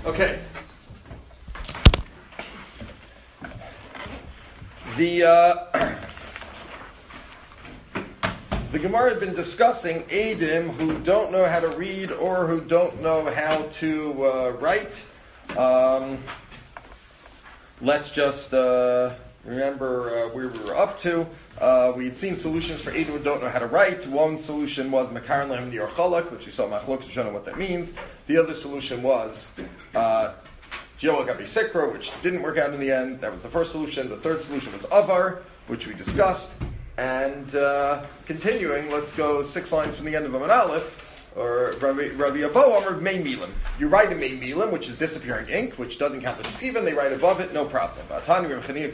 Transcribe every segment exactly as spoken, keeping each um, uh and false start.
Okay. The uh, the Gemara has been discussing Eidim who don't know how to read or who don't know how to uh, write. Um, let's just uh, remember uh, where we were up to. Uh, we had seen solutions for Eidim who don't know how to write. One solution was Makarin Lehem Nir Chalak, which we saw Machlok, so I don't know what that means. The other solution was uh, Yoel Gabi Sikra, which didn't work out in the end. That was the first solution. The third solution was Avar, which we discussed. And uh, continuing, let's go six lines from the end of Amud Aleph, or Rabbi, Rabbi Abo Amar Mei Milim. You write a Mei Milim, which is disappearing ink, which doesn't count the Ksiva, and they write above it, no problem. But don't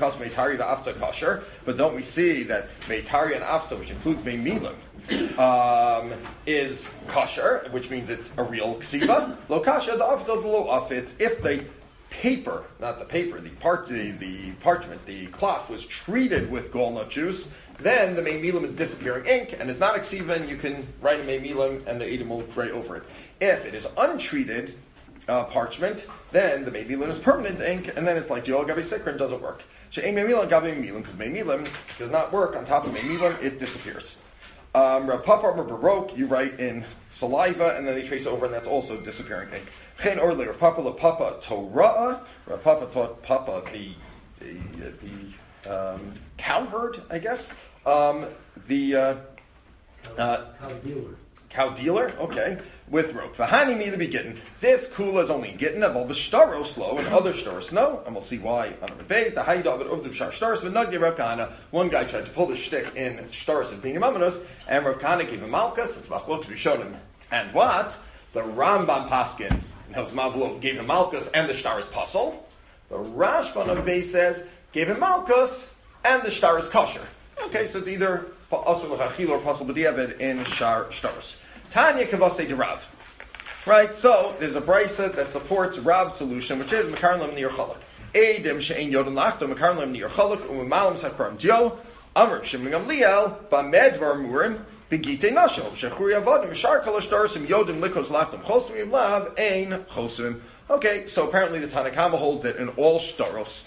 we see that Meitari and Afza, which includes Mei Milim, um, is kosher, which means it's a real Ksiva. Lo kasha, the Afza, the lo Afitz, if the paper, not the paper, the part, the, the parchment, the cloth was treated with walnut juice, then the Mei Milim is disappearing ink and is not a ksiva, and you can write a Mei Milim and the Eidim will write over it. If it is untreated uh, parchment, then the Mei Milim is permanent ink, and then it's like Yoel Gabi Sikra and doesn't work. She'ein Mei Milim Gabi Mei Milim, because Mei Milim does not work on top of Mei Milim, it disappears. Um, Rav Papa or Baroque, you write in saliva, and then they trace over, and that's also disappearing ink. Chen Orle, Rav Papa La Papa Torah, Rav Papa taught Papa the the, the um, cowherd, I guess. Um, the uh, uh, cow dealer. Cow dealer, okay, with rope. V'hani mi be gittin. This kula is only in gittin. Aval b'shtaros lo, and other shtaros no, and we'll see why on the base. The hayda of it of the b'shar shtaros v'nagdi Rav Kahana. One guy tried to pull the shtick in shtaros and dinim amanos, and Rav Kahana gave him malchus. It's machlok to be shown him. And what? The Rambam Paskins, and Mavlo gave him malchus and the shtaros puzzle. The Rashban on the base says gave him malchus and the shtaros kosher. Okay, so it's either Asur L'Chachil or Pasal B'diavad in Shar Shtaros. Tanya Kavasei de Rav. Right, so there's a brisa that supports Rav's solution, which is Makarin Lem Nir Chalak. Eidim She'ein Yodin Lachto, Makarin Lem Nir Chalak, U'Malam Sakram Dio, Amr Shimon Gamliel, Ba'Medvar Murim, Begite Nashel, Shechuri Avodim, Shar Kol Shtarosim, Yodim Likos Lachtom, Chosmim Lav, Ein Chosmim. Okay, so apparently the Tanakama holds that in all Shtaros,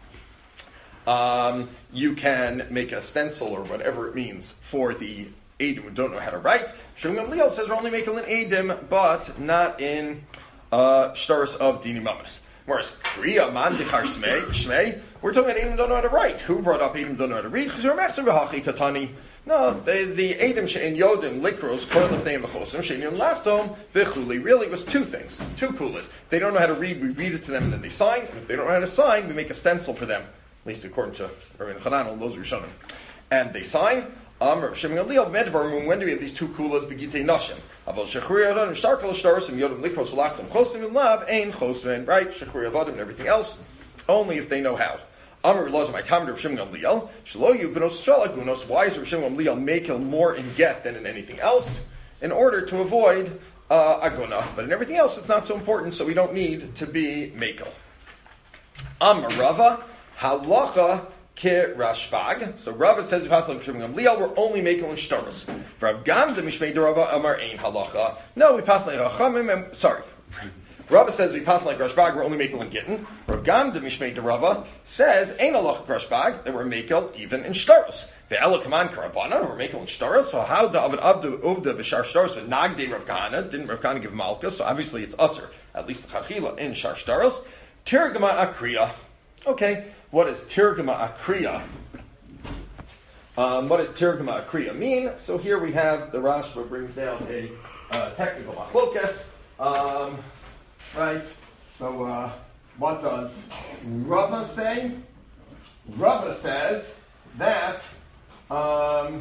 Um, you can make a stencil or whatever it means for the Eidim who don't know how to write. Shimon Gamliel says we're only making an Eidim, but not in uh, shtaros of Dinim Amanos. Whereas Kriya Man Dichar Shmei, we're talking about Eidim who don't know how to write. Who brought up Eidim who don't know how to read? Katani. No, the, the Eidim She'en Yodim Likros Kol Lefneim V'Chosim She'en Lachtom V'Chuli really was two things, two kulas. They don't know how to read, we read it to them and then they sign. And if they don't know how to sign, we make a stencil for them. At least according to Rabbi Chanan, those Rishonim. And they sign, um, Shimon Gamliel, Medvar, when do we have these two kulas, Begitei Nashim? Aval Shechuri Avodim, Shtarkal Shtarosim, Yodim Likros, Lachtom, Chosim in Lav, Ein Chosmen, right? Shechuri Avodim and everything else, only if they know how. Amr Lozim, I Tamar of Shimon Gamliel, Shalo Yubenos Shalagunos, why is Shimon Gamliel making more in get than in anything else? In order to avoid uh, Aguna. But in everything else, it's not so important, so we don't need to be Makel. Amr Rava, Halacha ke Rashbag. So Rava says we pass like Shimon Gamliel. We're only making in shtaros. Rav Gamda mishmei de Rava Amar ein halacha. No, we pass like Rachamim. Sorry, Rava says we pass like Rashbag. We're only making in gittin. Rav Gamda mishmei de Rava says ein halacha Rashbag that we're making even in shtaros. The Ela Kaman Karabana we're making in shtaros. So how the Avad Abdu Uvda b'Shar Shtaros with Nagde Rav Kahana didn't Rav Kahana give Malchus? So obviously it's usher at least the Chachila in Shar Shtaros. Tirgama Akriya. Okay. What does Tirgama Akriya? Um, what does Tirgama Akriya mean? So here we have the Rashba brings down a uh, technical machlokas, um, right? So uh, what does Rava say? Rava says that um,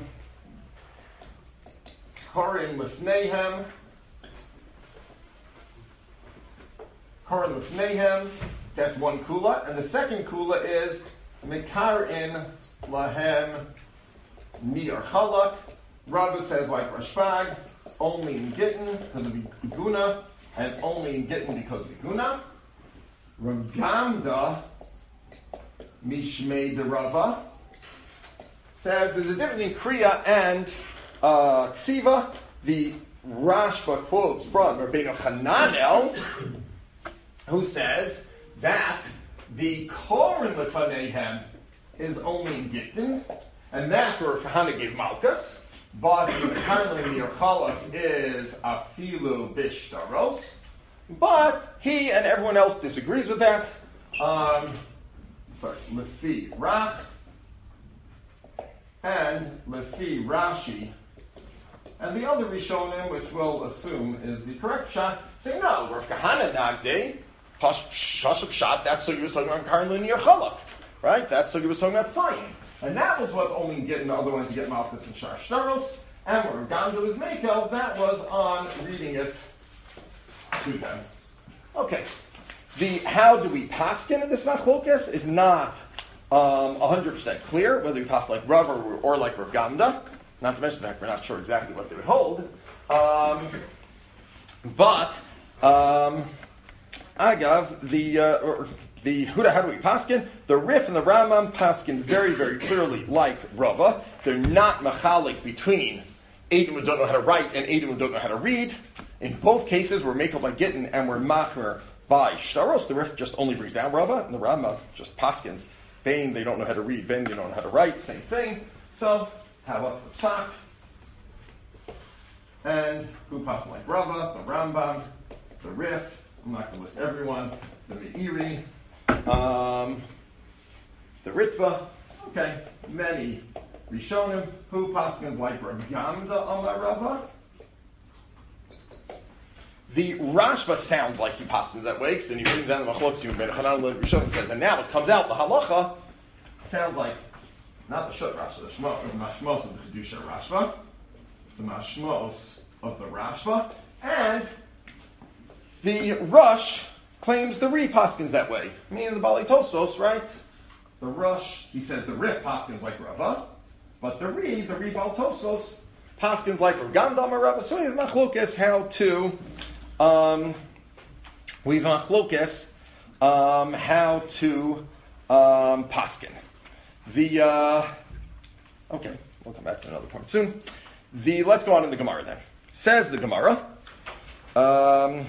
Korin Lefnehem, Korin Lefnehem. That's one kula, and the second kula is Mekarin Lahem Nir Chalak. Rava says like Rashbag, only in Gittin because of Iguna, and only in Gittin because of Iguna. Rav Gamda Mishmei de Rava says there's a difference in Kriya and uh, Ksiva. The Rashba quotes from Rabbeinu Hananel who says that the Koren Lefaneihem is only in Gittin, and that's where Kahana gave Malchus, but the Karlin Mirchalak is Afilu Bishtaros, but he and everyone else disagrees with that. Um, sorry, Lefi Rach and Lefi Rashi, and the other Rishonim, which we'll assume is the correct shot, say no, Rav Kahana Nagde, Shashuk shot, that's so you was talking about Karlin Mirchalak, right? That's so you was talking about Zion. And that was what's only getting the other ones to get Malchus and Shar Shtaros, and where Gamza was Mako, that was on reading it to them. Okay. The how do we paskin in this machlokas is not um, one hundred percent clear, whether we pass like Rav or, or like Rav Gamda. Not to mention that we're not sure exactly what they would hold. Um, but, um, Agav, the, uh, or, the Huda, how do we paskin? The Rif and the Rambam paskin very, very clearly like Rava. They're not machalik between Eidim who don't know how to write and Eidim who don't know how to read. In both cases, we're makel by Gittin and we're machmer by Shtaros. The Rif just only brings down Rava, and the Rambam just paskins. Bain, they don't know how to read. Bain, they don't know how to write. Same thing. So, how about the Psak? And who paskin like Rava? The Rambam, the Rif. I'm not going to list everyone. The Meiri. Um, the Ritva, okay, many Rishonim, who paskins like Rav Gamda Amar Rava. The Rashba sounds like he paskins that way, because then he brings down the Machlokes to Ben Chanan and Rishonim says, and now it comes out, the Halacha sounds like, not the Shut Rashba, the Shmo, the Mashmos of the Kedusha Rashba, the Mashmos of the Rashba, and the Rush claims the Re paskins that way. Meaning the Bali Tosos, right? The Rush, he says the Rif paskins like Rava, but the Re, the Re Bali Tosos, paskins like Rav Gamda Amar Rava. So we have machlokes how to, um, we have machlokes um, how to um, paskin. The, uh, okay, we'll come back to another point soon. The, let's go on in the Gemara then. Says the Gemara, um,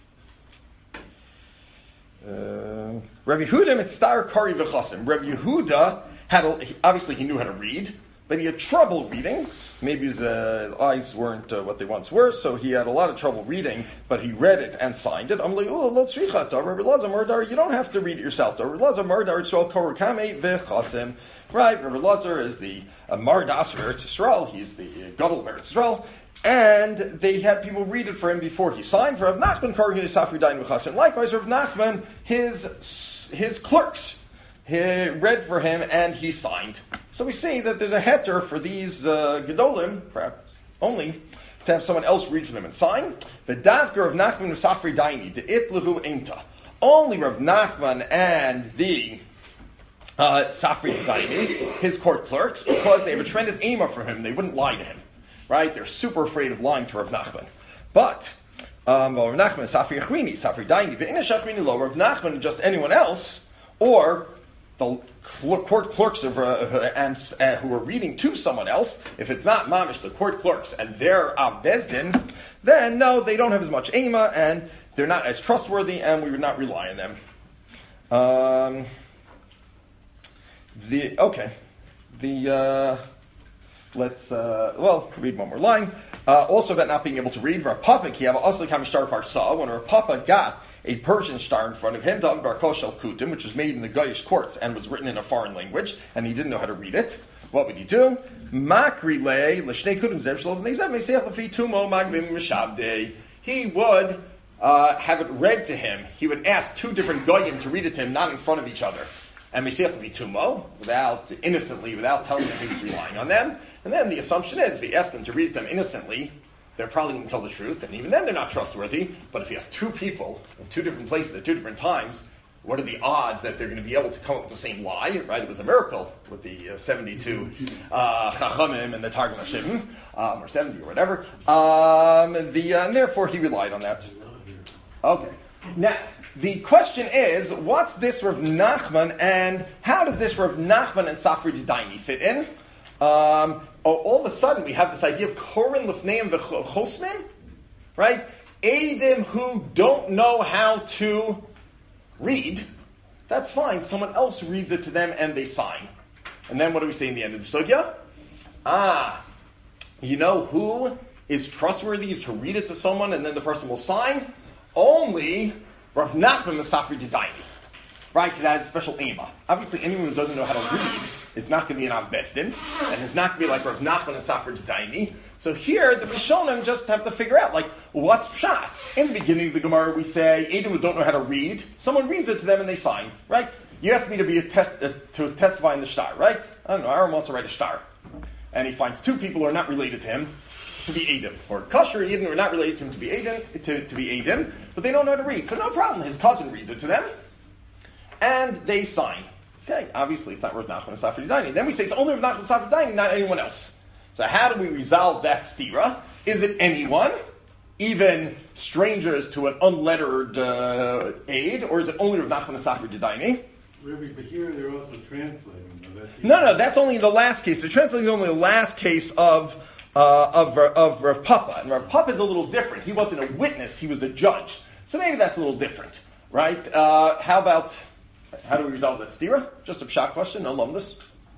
Uh, Rav Yehuda mitzstar kari v'chasim. Rav Yehuda had a, obviously he knew how to read, but he had trouble reading. Maybe his uh, eyes weren't uh, what they once were, so he had a lot of trouble reading. But he read it and signed it. I'm like, oh, lo tzricha ta Rav Elazar Mardar. You don't have to read it yourself. Rav Elazar Mardar Yisrael korukame v'chasim. Right, Rav Elazar is the uh, Mardas of Eretz Yisrael. He's the uh, Gadol of Eretz Yisrael. And they had people read it for him before he signed. For Rav Nachman, Kargin Safri Dain V'chasim. Likewise, Rav Nachman, his his clerks, he read for him and he signed. So we see that there's a heter for these uh, Gedolim, perhaps only, to have someone else read for them and sign. V'davka Rav Nachman Safri Daini De'it Lehu Einta. Only Rav Nachman and the uh, Safri Daini, his court clerks, because they have a tremendous aima for him, they wouldn't lie to him. Right? They're super afraid of lying to Rav Nachman. But, um, well, Rav Nachman, Safri Achrini, Safri Daini, Ve'ina Shachrini Lo, Rav Nachman and just anyone else, or the court clerks of, uh, and, uh, who are reading to someone else, if it's not Mamish, the court clerks, and they're Av Bezdin, then no, they don't have as much aima, and they're not as trustworthy, and we would not rely on them. Um, the, okay. The, uh, Let's, uh, well, read one more line. Uh, also about not being able to read, Rav Papa, he have also come Shtar Parsa, when Rav Papa got a Persian star in front of him, Dam Bar Koshel Kutim, which was made in the Goyish courts and was written in a foreign language, and he didn't know how to read it. What would he do? Makri le, l'shnei kutim zev shalov, nezev meseach lefi tumo magvim mishabdei. He would uh, have it read to him. He would ask two different Goyim to read it to him, not in front of each other. And meseach lefi tumo, without, innocently, without telling them he was relying on them. And then the assumption is, if he asks them to read them innocently, they're probably going to tell the truth, and even then they're not trustworthy. But if he has two people in two different places at two different times, what are the odds that they're going to be able to come up with the same lie? Right? It was a miracle with the uh, seventy-two uh, Chachamim and the Targum Hashivim, um, or seventy or whatever. Um, the uh, and therefore he relied on that. Okay. Now the question is, what's this Rav Nachman, and how does this Rav Nachman and Safri Daini fit in? Um, oh, all of a sudden we have this idea of Korin Lifneim V'Chosmin, right? Eidim who don't know how to read, that's fine. Someone else reads it to them and they sign. And then what do we say in the end of the sugya? Ah, you know who is trustworthy to read it to someone and then the person will sign? Only Rav Nachman Mesafri Didaini. Right, because that has a special aima. Obviously, anyone who doesn't know how to read is not going to be an Avbesdin, and is not going to be like Rav Nachman and Safra Didaini. So here, the Rishonim just have to figure out, like, what's pshat? In the beginning of the Gemara, we say, Edom who don't know how to read, someone reads it to them and they sign, right? You asked me to be a test, uh, to testify in the shtar, right? I don't know, Aaron wants to write a shtar. And he finds two people who are not related to him to be Edom. Or Kasher Edom who are not related to him to be Edom, to, to be Edom, but they don't know how to read. So no problem, his cousin reads it to them, and they sign. Okay, obviously it's not Rav Nachman and Safra Didaini. Then we say it's only Rav Nachman and Safra Didaini, not anyone else. So how do we resolve that stira? Is it anyone, even strangers to an unlettered uh, aid, or is it only Rav Nachman and Safra Didaini? But here they're also translating. No, no, that's only the last case. They're translating only the last case of uh, of of Rav Papa. And Rav Papa is a little different. He wasn't a witness; he was a judge. So maybe that's a little different, right? Uh, how about? How do we resolve that stira? Just a pshat question, no lumdus.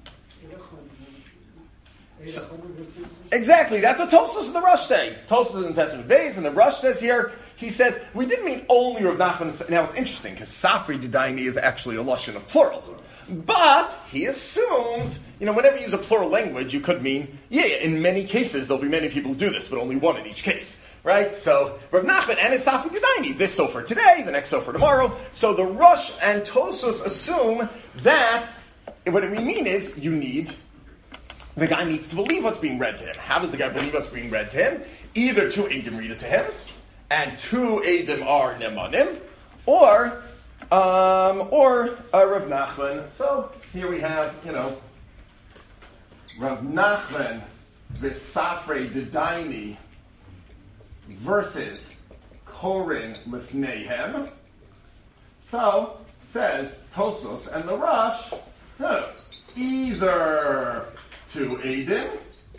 So, exactly, that's what Tosfos and the Rush say. Tosfos in Pesach Beis, and the Rush says here, he says, we didn't mean only Rav Nachman. Now it's interesting, because Safri Didaini is actually a lashon of plural. But he assumes, you know, whenever you use a plural language, you could mean, yeah, in many cases, there'll be many people who do this, but only one in each case. Right? So, Rav Nachman and it's Safri Didaini. This sofer today, the next sofer tomorrow. So the Rush and Tosfos assume that what we mean is you need, the guy needs to believe what's being read to him. How does the guy believe what's being read to him? Either two Eidim read it to him, and two Eidim are Nemanim, or, um, or uh, Rav Nachman. So here we have, you know, Rav Nachman v'Safrei Didaini versus Korin Lifneihem. So, says Tosfos and the Rush, huh, either to Eidim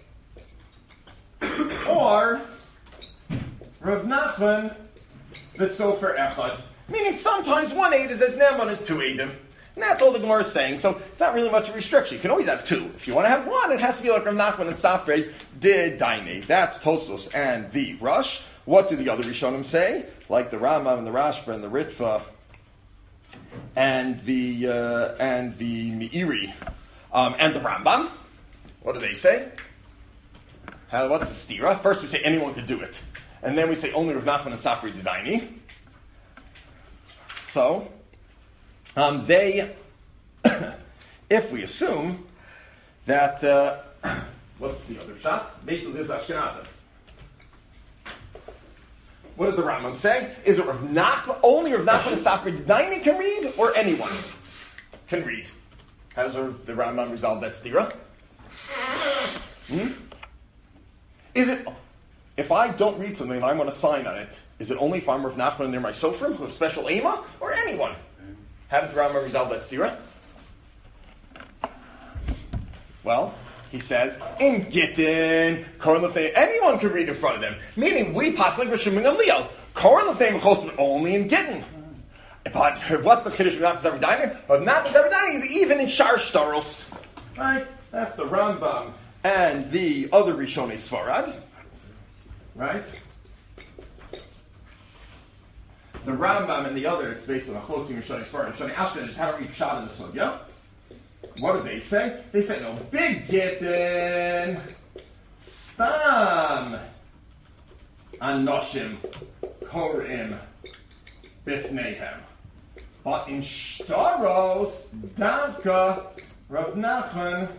or Rav Nachman the Sofer Echad. Meaning sometimes one Eid is as Neman as two Eidim. And that's all the Gemara is saying, so it's not really much of a restriction. You can always have two. If you want to have one, it has to be like Rav Nachman and Safrei Didaini. That's Tosfos and the Rush. What do the other Rishonim say? Like the Rambam and the Rashba and the Ritva and the uh, and the Meiri um, and the Rambam. What do they say? How, what's the stira? First we say anyone could do it. And then we say only Rav Nachman and Safrei Didaini. So, Um, they, if we assume that, uh, what's the other shot? Basically, this is Ashkenazim. What does the Rambam say? Is it Rav Nachman, only Rav Nachman and Safrei Didaini can read, or anyone can read? How does the Rambam resolve that stira? Hmm? Is it, if I don't read something and I want to sign on it, is it only if I'm Rav Nachman and they're my Sofrim, who have special Ema, or anyone? How does the Rambam resolve that stira? Well, he says, in Gittin, Korin Lefnei, anyone can read in front of them. Meaning, we pass like Rishon Gamliel. Korin Lefnei Mechosman only in Gittin. But what's the Kiddush of Rav Nachman Zaverdiner? Rav Nachman Zaverdiner is even in Shar Shtaros. Right? That's the Rambam and the other Rishonei Sfarad. Right? The Rambam and the other, it's based on a closing Rishonei Sfarad. Rishonei Ashkenaz just had to read Pshat in the Sugya. What do they say? They say, no, big Gittin, Stam, Anoshim, Korim, Bifneihem. But in Shtaros, Davka, Rav Nachman,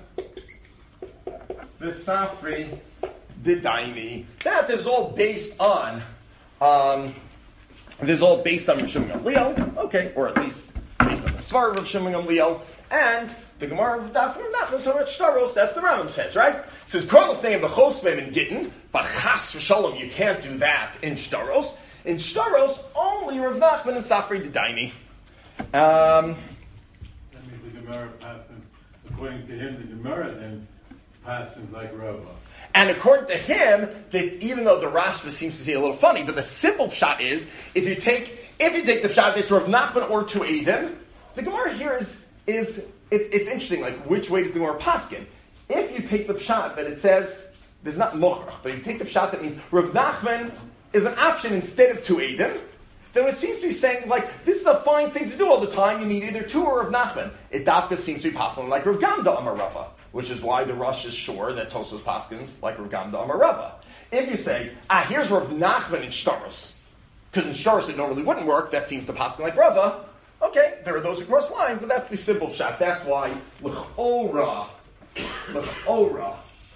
V'Safri, Didaini. That is all based on, um, this is all based on Rishon Gamliel, okay, or at least based on the Svar of Rishon Gamliel, and the Gemara of Daf Rav Nachman, so at Shtaros, that's the Rambam says, right? It says, Kol Lefnei B'Chosvim in Gittin, but Chas V'Shalom, you can't do that in Shtaros. In Shtaros, only Rav Nachman and Safrei Didaini. Um, that means the Gemara passed him, according to him, the Gemara then passed him like Rava. And according to him, that even though the Rashba seems to see it a little funny, but the simple shot is, if you take If you take the pshat, it's Rav Nachman or two Eidim. The Gemara here is, is it, it's interesting, like which way does the Gemara paskin? If you take the pshat that it says, there's not mochrach, but if you take the pshat that means Rav Nachman is an option instead of two Eidim, then it seems to be saying, like, this is a fine thing to do all the time, you need either two or Rav Nachman. It dafka seems to be passing like Rav Gamda Amar Rava, which is why the Rosh is sure that Tosfos paskins like Rav Gamda Amar Rava. If you say, ah, here's Rav Nachman in Shtaros, because in Shtaros it normally wouldn't work, that seems to paskin like Rava, okay, there are those across lines, but that's the simple shot. That's why l'chora, l'chora,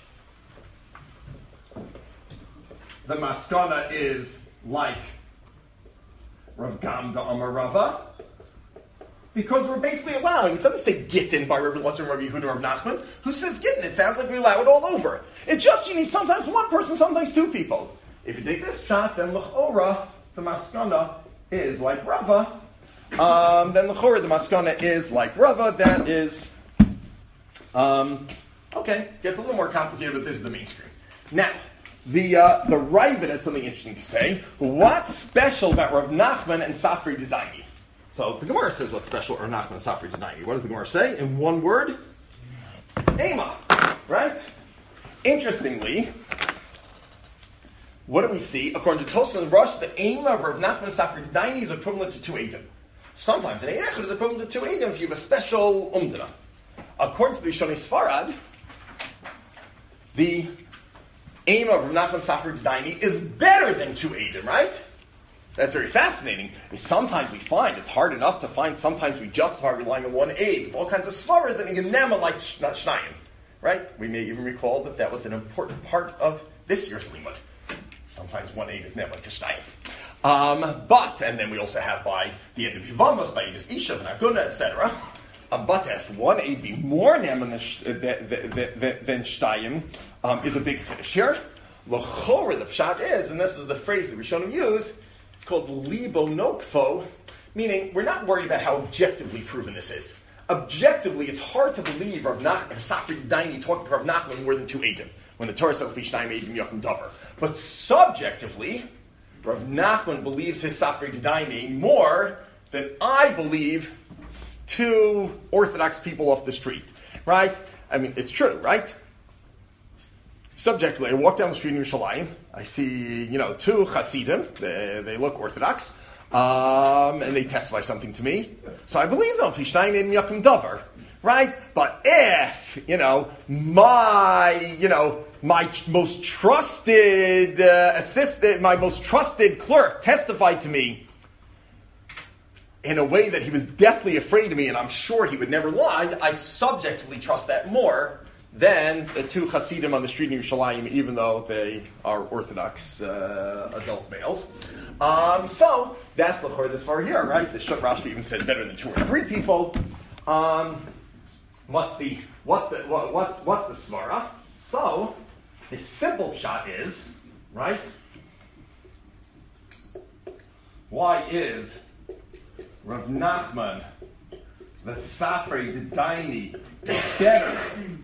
the maskana is like Rav Gamda Amar Rava, because we're basically allowing, it doesn't say gittin by Rabbi Elazar and Rabbi Yehuda and Rav Nachman. Who says gittin? It sounds like we allow it all over. It's just you need sometimes one person, sometimes two people. If you take this shot, then l'chora, the maskana is like Rava. Um, then l'chora, the maskana is like Rava. That is, um, okay, gets a little more complicated, but this is the mainstream. Now, the uh, the Ravid has something interesting to say. What's special about Rav Nachman and Safri D'Daini? So the Gemara says what's special about Rav Nachman and Safri D'Daini. What does the Gemara say? In one word, Ema, right? Interestingly, what do we see? According to Tosfos and Rosh, the Ema of Rav Nachman and Safri D'Daini is equivalent to two Eidim. Sometimes an Eichel is equivalent to two Eidim if you have a special umdana. According to the Shonei Sfarad, the aim of Rav Nachman Safri D'Daini is better than two Eidim, right? That's very fascinating. I mean, sometimes we find it's hard enough to find. Sometimes we justify relying on one aid with all kinds of svaras that make a nema like Shnayim, right? We may even recall that that was an important part of this year's limud. Sometimes one aid is nema like Shnayim. Um, but, and then we also have by the end of Yevamos, by Yidis Ishav and Aguna, et cetera. Um, but if one aid be more nema than Shnayim, um, is a big finish here. L'chora, the pshat is, and this is the phrase that Rishonim use, it's called libo nokfo, meaning we're not worried about how objectively proven this is. Objectively, it's hard to believe Rav Nachman, Safri D'Daini talking to Rav Nachman more than two Eidim, when the Torah says Pishnayim Eidim Yakum Davar. But subjectively, Rav Nachman believes his Safri D'Daini more than I believe two Orthodox people off the street, right? I mean, it's true, right? Subjectively, I walk down the street in Yerushalayim, I see, you know, two Hasidim, they, they look Orthodox, um, and they testify something to me, so I believe them, Pishnayim Eidim Yakum Davar, right? But if, you know, my, you know, my most trusted uh, assistant, my most trusted clerk testified to me in a way that he was deathly afraid of me, and I'm sure he would never lie, I subjectively trust that more than the two Hasidim on the street in Yerushalayim, even though they are Orthodox uh, adult males. Um, so, that's the L'chor this far here, right? The Shut Rashi even said better than two or three people. Um, what's the, what's the, what, what's, what's the Svara? So, the simple shot is, right? Why is Rav Nachman, the Safri D'Daini, better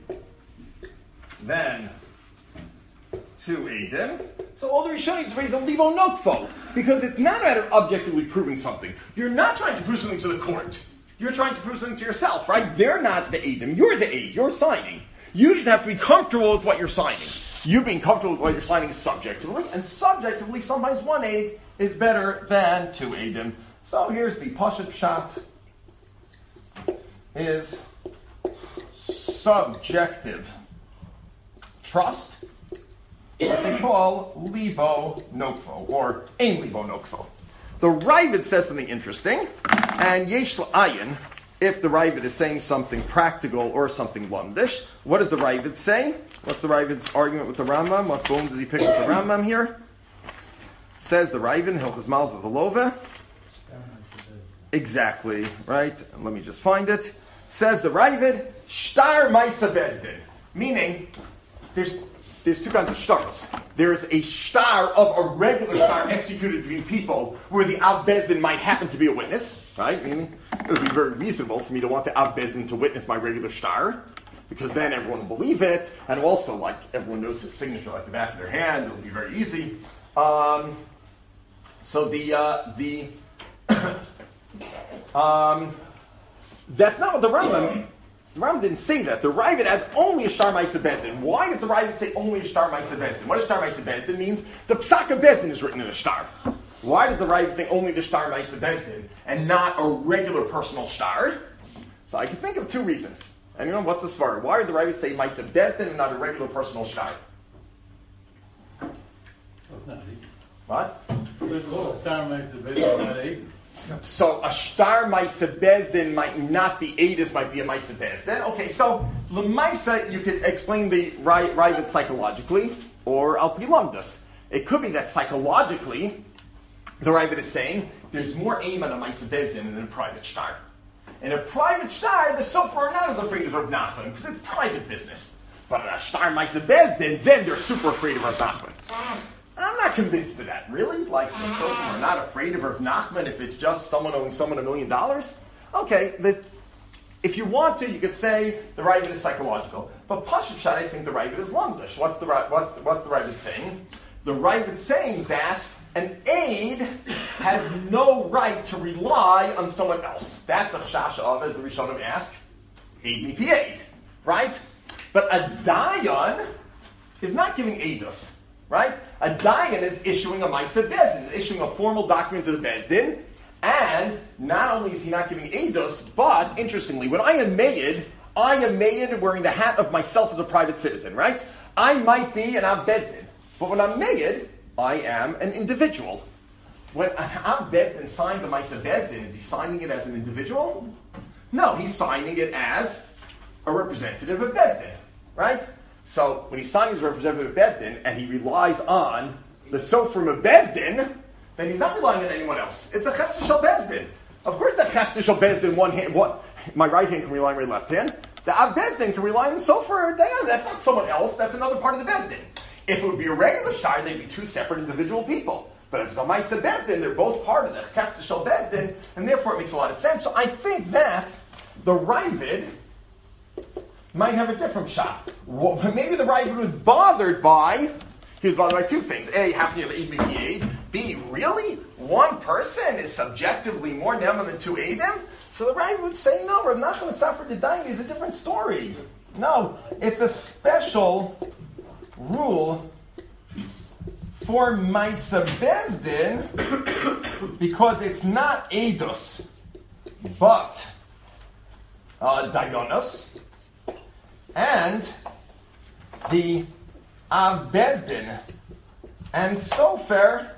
than two Eidim? So all the Rishonim phrase a libo nokfo, because it's not a matter of objectively proving something. You're not trying to prove something to the court. You're trying to prove something to yourself, right? They're not the Eidim. You're the aid. You're signing. You just have to be comfortable with what you're signing. You being comfortable with what you're signing is subjectively, and subjectively, sometimes one aid is better than two Eidim. So here's the Pashat Pshat is subjective trust, what they call libo nokfo, or ein libo nokfo. The Ravid says something interesting, and yesh la'ayin, if the Ravid is saying something practical or something lumdish, what does the Ravid say? What's the Ravid's argument with the Rambam? What bone does he pick with the Rambam here? Says the Ravid, Hilchos Malva Velova. Exactly, right? Let me just find it. Says the Ravid, shtar ma'isa bezdin, meaning there's there's two kinds of shtars. There's a shtar of a regular shtar executed between people where the Av Bezdin might happen to be a witness, right? Meaning it would be very reasonable for me to want the Av Bezdin to witness my regular shtar, because then everyone will believe it, and also, like, everyone knows his signature like the back of their hand. It'll be very easy. Um, so the uh, the um, that's not what the Rambam. The Rambam didn't say that. The Ravid adds only a Shtar Ma'aseh Bezdin. Why does the Ravid say only a Shtar Ma'aseh Bezdin? What does Shtar Ma'aseh Bezdin means? The Psak of Bezdin is written in a Shtar. Why does the Ravid think only the Shtar Ma'aseh Bezdin and not a regular personal Shtar? So I can think of two reasons. And you know, what's the svara? Why did the Ravid say Ma'aseh Bezdin and not a regular personal Shtar? What? So a Shtar Ma'aseh Bezdin might not be Eidus, might be a Ma'aseh Bezdin. Okay, so L'maisa, you could explain the Ravid psychologically, or Al Pi Lamdas. It could be that psychologically, the Ravid is saying there's more aim on a Ma'aseh Bezdin than a private Shtar. In a private Shtar, the Sofer are not as afraid of Rav Nachman because it's private business. But in a Shtar Ma'aseh Bezdin, then they're super afraid of Rav Nachman. I'm not convinced of that, really. Like, the Sofer are not afraid of Rav Nachman if it's just someone owing someone a million dollars. Okay, the, if you want to, you could say the Ravid is psychological. But Pashut Shad, I think the Ravid is Lamdish. What's the what's the, what's the Ravid saying? The Ravid saying that an aid has no right to rely on someone else. That's a chashash of, as the Rishonim ask, aid me pi aid, right? But a dayan is not giving aidus, right? A dayan is issuing a Ma'aseh Bezdin, is issuing a formal document to the Bezdin, and not only is he not giving aidus, but interestingly, when I am made, I am made wearing the hat of myself as a private citizen, right? I might be an Av Bezdin, but when I'm made, I am an individual. When Av Bezdin signs a Ma'aseh Bezdin, is he signing it as an individual? No, he's signing it as a representative of Bezdin, right? So when he's signing as a representative of Bezdin, and he relies on the Sofrim of Bezdin, then he's not relying on anyone else. It's a Chefta Shel Bezdin. Of course that Chefta Shel Bezdin, one hand, what, my right hand can rely on my left hand. The Av Bezdin can rely on the Sofer or Dayan. That's not someone else, that's another part of the Bezdin. If it would be a regular Shtar, they'd be two separate individual people. But if it's a Ma'aseh Bezdin, they're both part of the Chefta Shel Bezdin, and therefore it makes a lot of sense. So I think that the Ravid might have a different shot. Well, maybe the Ravid was bothered by, he was bothered by two things. A, happening to have Eid Mipi Eid. B, really? One person is subjectively more Neman than two Eidim? So the Ravid would say, no, Rav Nachman Safar Dedayin is a different story. No, it's a special rule for Ma'aseh Bezdin because it's not Eidos, but uh, Dayanos, and the Av Bezdin and Sofer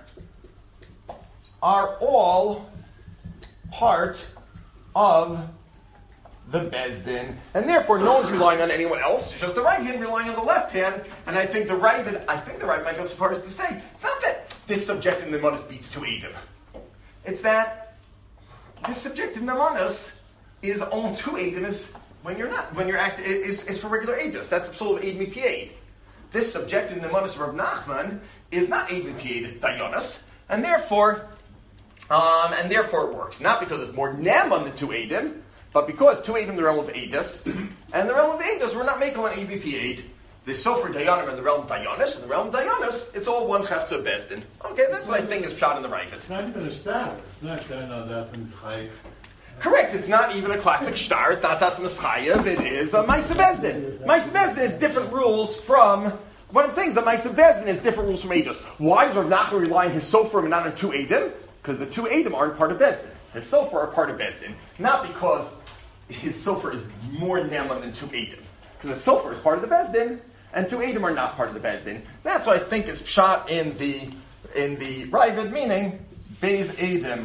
are all part of the Bezdin, and therefore no one's relying on anyone else. It's just the right hand relying on the left hand, and I think the right, I think the right might go so far as to say it's not that this subjective nemanis beats two Eidim. It's that this subjective nemanis is only two Eidim is when you're not when you're act is, is for regular Eidos. That's the soul of Eid Mipi Eid. This subjective nemanis of Rav Nachman is not Eid Mipi Eid, it's Dayanos, and therefore, um, and therefore it works not because it's more Neman than two Eidim. But because two Eidim in the realm of Eidus, and the realm of Eidus, we're not making an Eid Mipi Eid. The Sofer Dayanim in the realm of Dayanis, in the realm of Dayanis, it's all one Chefta Bezdin. Okay, that's what I think is shot in the Ravid. It's not even a star. It's not Das Mischayev. Correct, it's not even a classic star. It's not Das Mischayev. It is a Ma'aseh Bezdin. Ma'aseh Bezdin is different rules from, what I'm saying is that Ma'aseh Bezdin is different rules from Eidus. Why does Rav Nachman rely on his Sofer and not on two Eidim? Because the two Eidim aren't part of Bezdin. His Sofer are part of Bezdin. Not because his Sofer is more Neman than two Eidim. Because his Sofer is part of the Bezdin, and two Eidim are not part of the Bezdin. That's what I think is shot in the in the Ravid, meaning Beis Eidim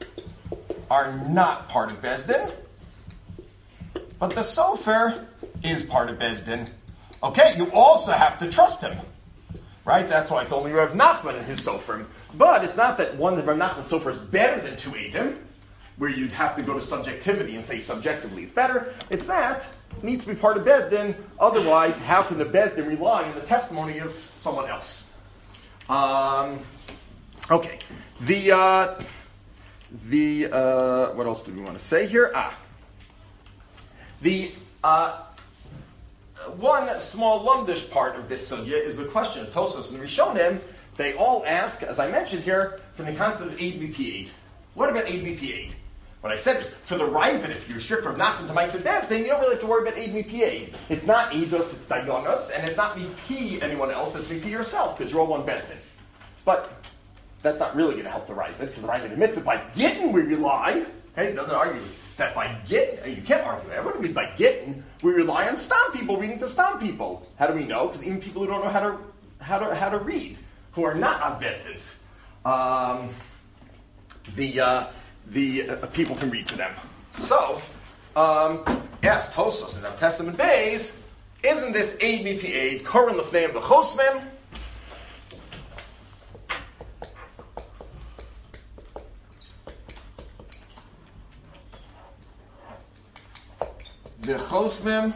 are not part of Bezdin, but the Sofer is part of Bezdin. Okay, you also have to trust him. Right? That's why it's only Rav Nachman and his Sofer. But it's not that one Rav Nachman's Sofer is better than two Eidim, where you'd have to go to subjectivity and say subjectively it's better. It's that it needs to be part of Bezdin. Otherwise, how can the Bezdin rely on the testimony of someone else? Um, okay. The uh, the uh, what else do we want to say here? Ah, the uh, one small lumdish part of this sugya is the question of Tosfos and Rishonim. They all ask, as I mentioned here, from the concept of Eid Mipi Eid. What about Eid P Aid? What I said is, for the Ravid, if you restrict from Nachman to Meiser Bezdin, you don't really have to worry about Eid P Aid. It's not Eidos, it's Dayanos, and it's not Mipi anyone else, it's Mipi yourself, because you're all one Bezdin. But that's not really going to help the Ravid, because the Ravid admits that by Gittin we rely. Hey, it doesn't argue that by Gittin, you can't argue that. Everyone agrees by Gittin, we rely on Stam people, reading to Stam people. How do we know? Because even people who don't know how to how to how to read, who are not on Bezdins, um, the uh, the uh, people can read to them. So, um, yes, Tosos in our Testament Bays, isn't this Eid Mipi Eid, Koran Lefneim B'chosmem? B'chosmem,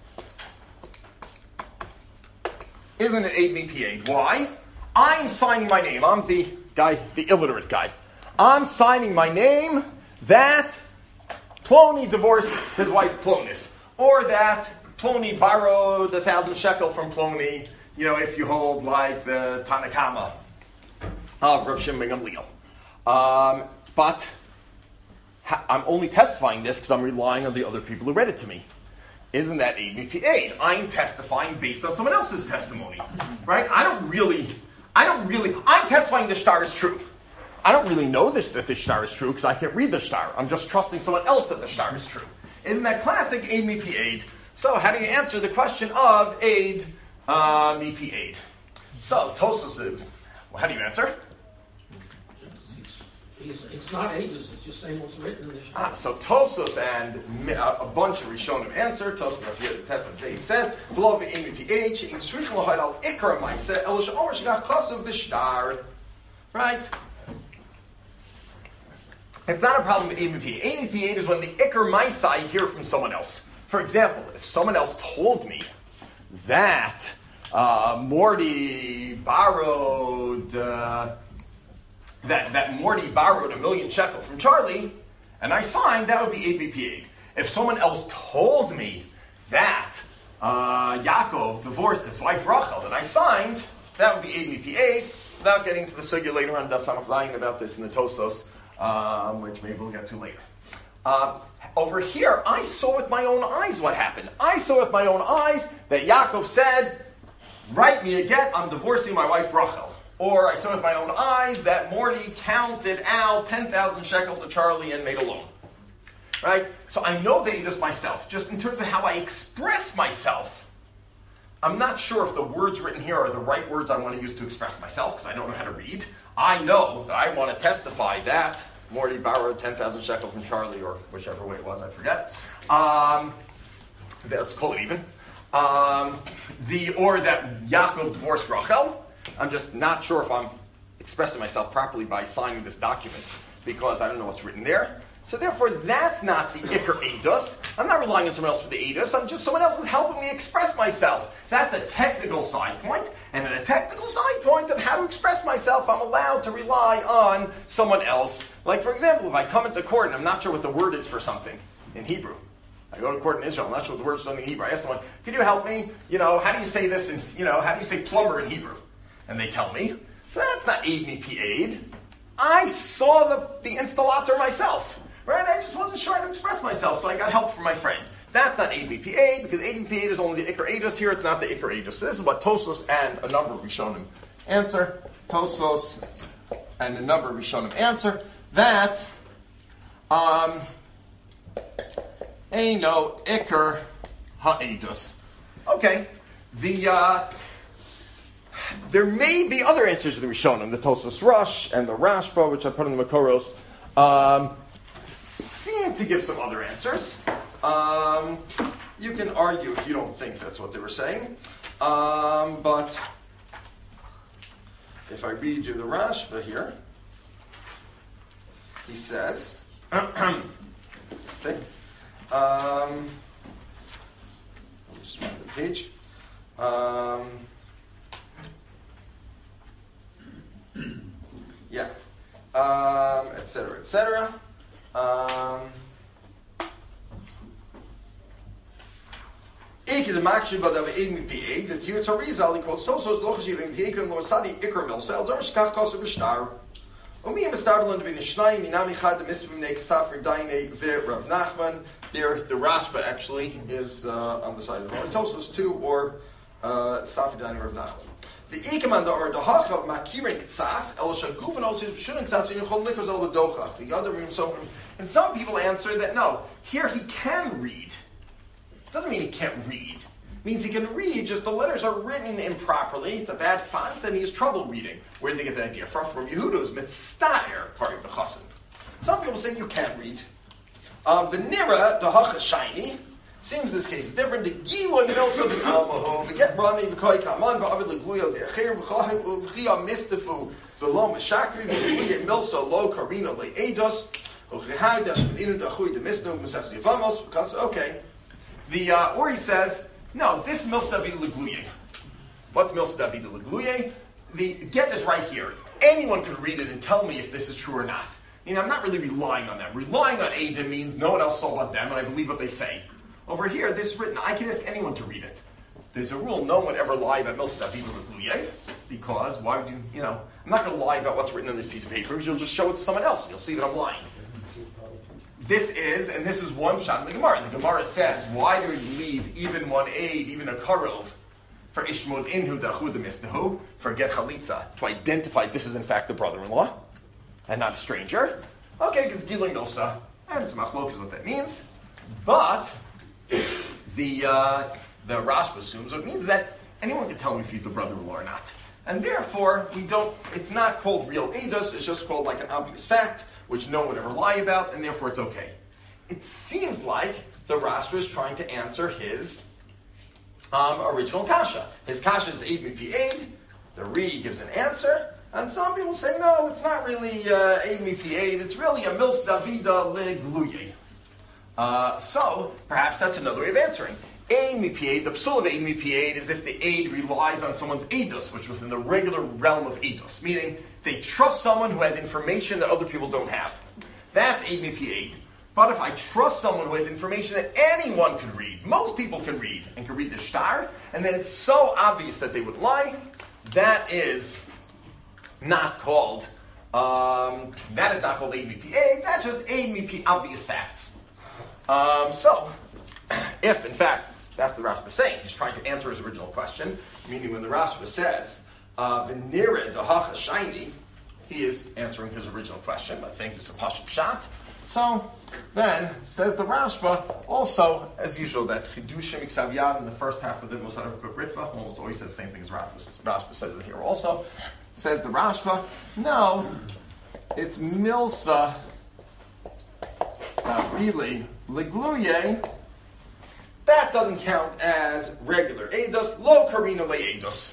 isn't it Eid Mipi Eid? Why? I'm signing my name. I'm the guy, the illiterate guy. I'm signing my name that Plony divorced his wife Plonis, or that Plony borrowed a thousand shekel from Plony, you know, if you hold like the Tanakama of Rav Shimon ben Gamliel. Um, but ha- I'm only testifying this because I'm relying on the other people who read it to me. Isn't that Eid Mipi Eid? I'm testifying based on someone else's testimony, right? I don't really, I don't really, I'm testifying the shtar is true. I don't really know this that the shtar is true because I can't read the shtar. I'm just trusting someone else that the shtar is true. Isn't that classic Eid Mipi Eid? So how do you answer the question of Eid uh, Mipi Eid? So Tosos, well, how do you answer? It's, it's, it's not ages. It's just saying what's written in the shtar. Ah, so Tosos and a, a bunch of Rishonim answer. Tosos of the Testament Day says, "V'lo v'Eid Mipi Eid she'in strichen l'hoyd al ikar ma'aseh el she'omer shegach chasav b'shtar." Right. It's not a problem with Eid Mipi Eid. Eid Mipi Eid is when the Iker Maisa I hear from someone else. For example, if someone else told me that uh, Morty borrowed uh, that that Morty borrowed a million shekel from Charlie, and I signed, that would be Eid Mipi Eid. If someone else told me that uh, Yaakov divorced his wife Rachel, and I signed, that would be Eid Mipi Eid. Without getting to the sugya later on, Daf Samach Zayin about this in the Tosos. Um, which maybe we'll get to later. Uh, over here, I saw with my own eyes what happened. I saw with my own eyes that Yaakov said, "Write me a get, I'm divorcing my wife Rachel." Or I saw with my own eyes that Morty counted out ten thousand shekels to Charlie and made a loan. Right? So I know that just myself, just in terms of how I express myself. I'm not sure if the words written here are the right words I want to use to express myself, because I don't know how to read. I know that I want to testify that Morty borrowed ten thousand shekels from Charlie, or whichever way it was, I forget. Um, let's call it even. Um, the Or that Yaakov divorced Rachel. I'm just not sure if I'm expressing myself properly by signing this document, because I don't know what's written there. So therefore, that's not the Iker Eidos. I'm not relying on someone else for the Eidos. I'm just someone else is helping me express myself. That's a technical side point. And in a technical side point of how to express myself, I'm allowed to rely on someone else. Like, for example, if I come into court and I'm not sure what the word is for something in Hebrew. I go to court in Israel, I'm not sure what the word is for something in Hebrew. I ask someone, could you help me? You know, how do you say this in, you know, how do you say plumber in Hebrew? And they tell me. So that's not Eid Mipi Eid. I saw the, the installator myself. Right? I just wasn't sure how to express myself, so I got help from my friend. That's not Eid Mipi Eid, because Eid Mipi Eid is only the Iker Eidos here, it's not the Iker Eidos. So this is what Tosos and a number of Rishonim answer. Tosos and a number of Rishonim answer that um, Eino Iker HaEidos. Okay, the uh, there may be other answers to the Rishonim, the Tosos Rush and the Rashba, which I put in the Makoros. Um, seem to give some other answers. Um, you can argue if you don't think that's what they were saying. Um, but if I read you the Rashba here, he says, I think, um, let me just find the page. Um, yeah, um, et cetera, et cetera. Um, Eke de Makshi, but of Eid Mipi Eid, that Yitzhak Rizal, he quotes Tosos, Lochashi, and Piekon, Losadi, Iker Milsa, Eldor, Shkach, Kosu, Bishtar. Umiyim Estarlon Bin Shnai, Minami Chad, the Misfim Nek Safir Daine Ver Rav Nachman. There, the Rashba actually is uh, on the side of the wall. Tosos too, or uh, Safir Daine Rav Nachman. The Ikeman or the Hachav Makirin Ktsas, El Shaguf and also shouldn't Ktsas in Chol Likos El Docha. The other room, so and some people answer that no, here he can read. Doesn't mean he can't read. It means he can read, just the letters are written improperly. It's a bad font, and he has trouble reading. Where did they get that idea from? From Yehuda's Mitztayer Kari B'Chasim. Some people say you can't read. Um, the Nira, the Hacha Shiny, seems this case is different. The Gilo Ymelso the Almaho, the Get Rami B'Koi Kaman, V'Avid L'Gluyo, the Echir B'Chahu, V'Chia Mistifu, the Lo Meshakri, V'Chia Milso Lo Karino Le Eidos, V'Chihai Dash V'Inu Dachui the Misnu, V'Sef Zivamos, because, okay. The, uh, or he says, no, this Milsa David L'Gluye. What's Milsa David L'Gluye? The get is right here. Anyone could read it and tell me if this is true or not. You know, I'm not really relying on them. Relying on Eidim means no one else saw but them, and I believe what they say. Over here, this is written, I can ask anyone to read it. There's a rule, no one would ever lie about Milsa David L'Gluye, because why would you, you know, I'm not going to lie about what's written on this piece of paper, because you'll just show it to someone else, and you'll see that I'm lying. This is, and this is one shot in the Gemara. The Gemara says, why do we leave even one aid, even a karov, for Ishmud Inhu Dachu the Misnahu, for Get Chalitza, to identify this is in fact the brother-in-law, and not a stranger? Okay, because Giling Nosa, and some machlok is what that means. But, the uh, the Rashba assumes it means that anyone can tell me if he's the brother-in-law or not. And therefore, we don't, it's not called real Eidos, it's just called like an obvious fact, which no one would ever lie about, and therefore it's okay. It seems like the Rashba is trying to answer his um, original kasha. His kasha is Eid Mipi Eid. The Ri gives an answer, and some people say, no, it's not really uh, Eid Mipi Eid, it's really a Mils Davida Le Gluye. Uh, so, perhaps that's another way of answering. Eid Mipi Eid, the psul of Eid Mipi Eid is if the aid relies on someone's Eidos, which was in the regular realm of Eidos, meaning they trust someone who has information that other people don't have. That's Eid Mipi Eid. But if I trust someone who has information that anyone can read, most people can read, and can read the shtar, and then it's so obvious that they would lie, that is not called, um, that is not called Eid Mipi Eid, that's just Eid Mipi obvious facts. Um, so, if in fact, that's what the Rashba is saying, he's trying to answer his original question, meaning when the Rashba says, V'nira dahacha shiny, he is answering his original question. I think it's a pashut pshat. So then says the Rashba also, as usual, that chidushim iksav yad in the first half of the Mosar Kuk Ritva almost always says the same thing as Rashba. Rashba says it here also. Says the Rashba, no, it's milsa, not really legluye. That doesn't count as regular eidos. Lo karina le eidos.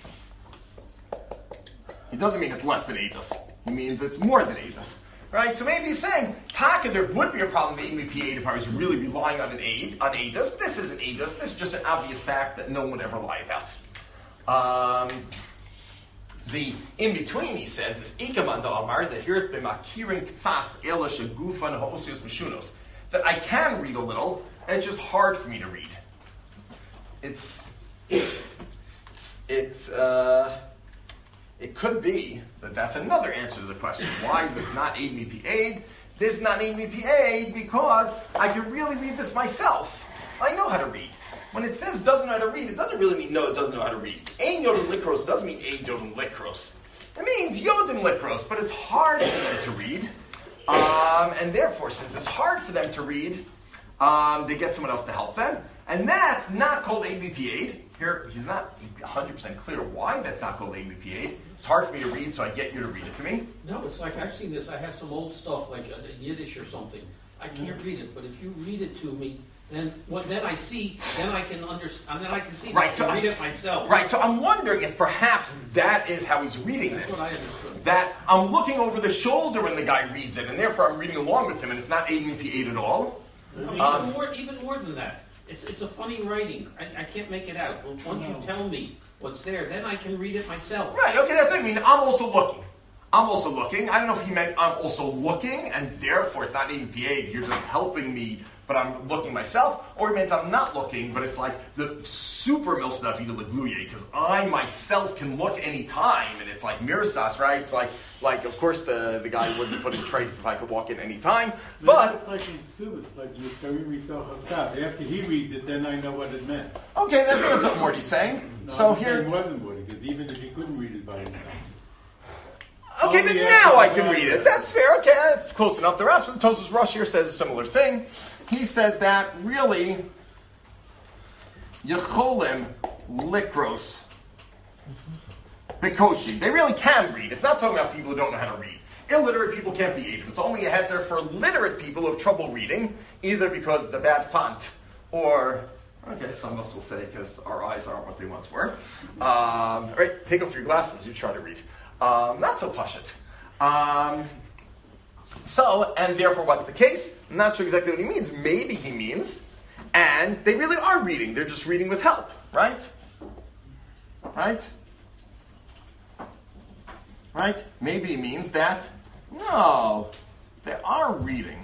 It doesn't mean it's less than eidos. It means it's more than eidos. Right? So maybe he's saying, Taka, there would be a problem with Eid Mipi Eid if I was really relying on an aid, on eidos. But this isn't eidos. This is just an obvious fact that no one would ever lie about. Um, the in-between, he says, this Ikaman da Amar, that here's b'makirin ktsas ela shagufan ha'osios mishunos, that I can read a little, and it's just hard for me to read. It's, it's, it's, uh, it could be that that's another answer to the question. Why is this not Eid Mipi Eid? This is not Eid Mipi Eid because I can really read this myself. I know how to read. When it says doesn't know how to read, it doesn't really mean no, it doesn't know how to read. Ein Yodim Likros doesn't mean Ein Yodim Likros. It means Yodim Likros, but it's hard for them to read. Um, and therefore, since it's hard for them to read, um, they get someone else to help them. And that's not called Eid Mipi Eid. Here, he's not one hundred percent clear why that's not called Eid Mipi Eid. It's hard for me to read, so I get you to read it to me. No, it's like I've seen this. I have some old stuff like uh, Yiddish or something. I can't read it, but if you read it to me, then what? Then I see. Then I can understand. Then I can see. Right. I So can read I, it myself. Right. So I'm wondering if perhaps that is how he's reading That's this. what I understood. That I'm looking over the shoulder when the guy reads it, and therefore I'm reading along with him, and it's not Eid Mipi Eid at all. I mean, Um, even, more, even more than that. It's it's a funny writing. I, I can't make it out. Well, once you tell me what's there, then I can read it myself. Right, okay, that's what I mean. I'm also looking. I'm also looking. I don't know if he meant I'm also looking, and therefore it's not even P A, you're just helping me, but I'm looking myself, or he meant I'm not looking, but it's like the super milstav legluye, because I myself can look any time, and it's like mirsas, right? It's like, like of course the, the guy wouldn't put in treif if I could walk in any time, but... It's like in Ksubas, like after he reads it, then I know what it meant. Okay, I think that's what Morty's saying. No, so I'm here... saying more than Morty, because even if he couldn't read it by himself. Okay, but Oh, yeah, now I yeah, can yeah. read it. That's fair. Okay, that's close enough. The rest of the Tosfos Rush here says a similar thing. He says that really, Yecholim Likros Bikoshi. They really can read. It's not talking about people who don't know how to read. Illiterate people can't be Edom. It's only a heter for literate people who have trouble reading, either because it's a bad font, or, okay, some of us will say because our eyes aren't what they once were. Um, all right, take off your glasses. You try to read. Um, not so pashut. Um, so, and therefore what's the case? I'm not sure exactly what he means. Maybe he means, and they really are reading. They're just reading with help, right? Right? Right? Maybe he means that, no, they are reading.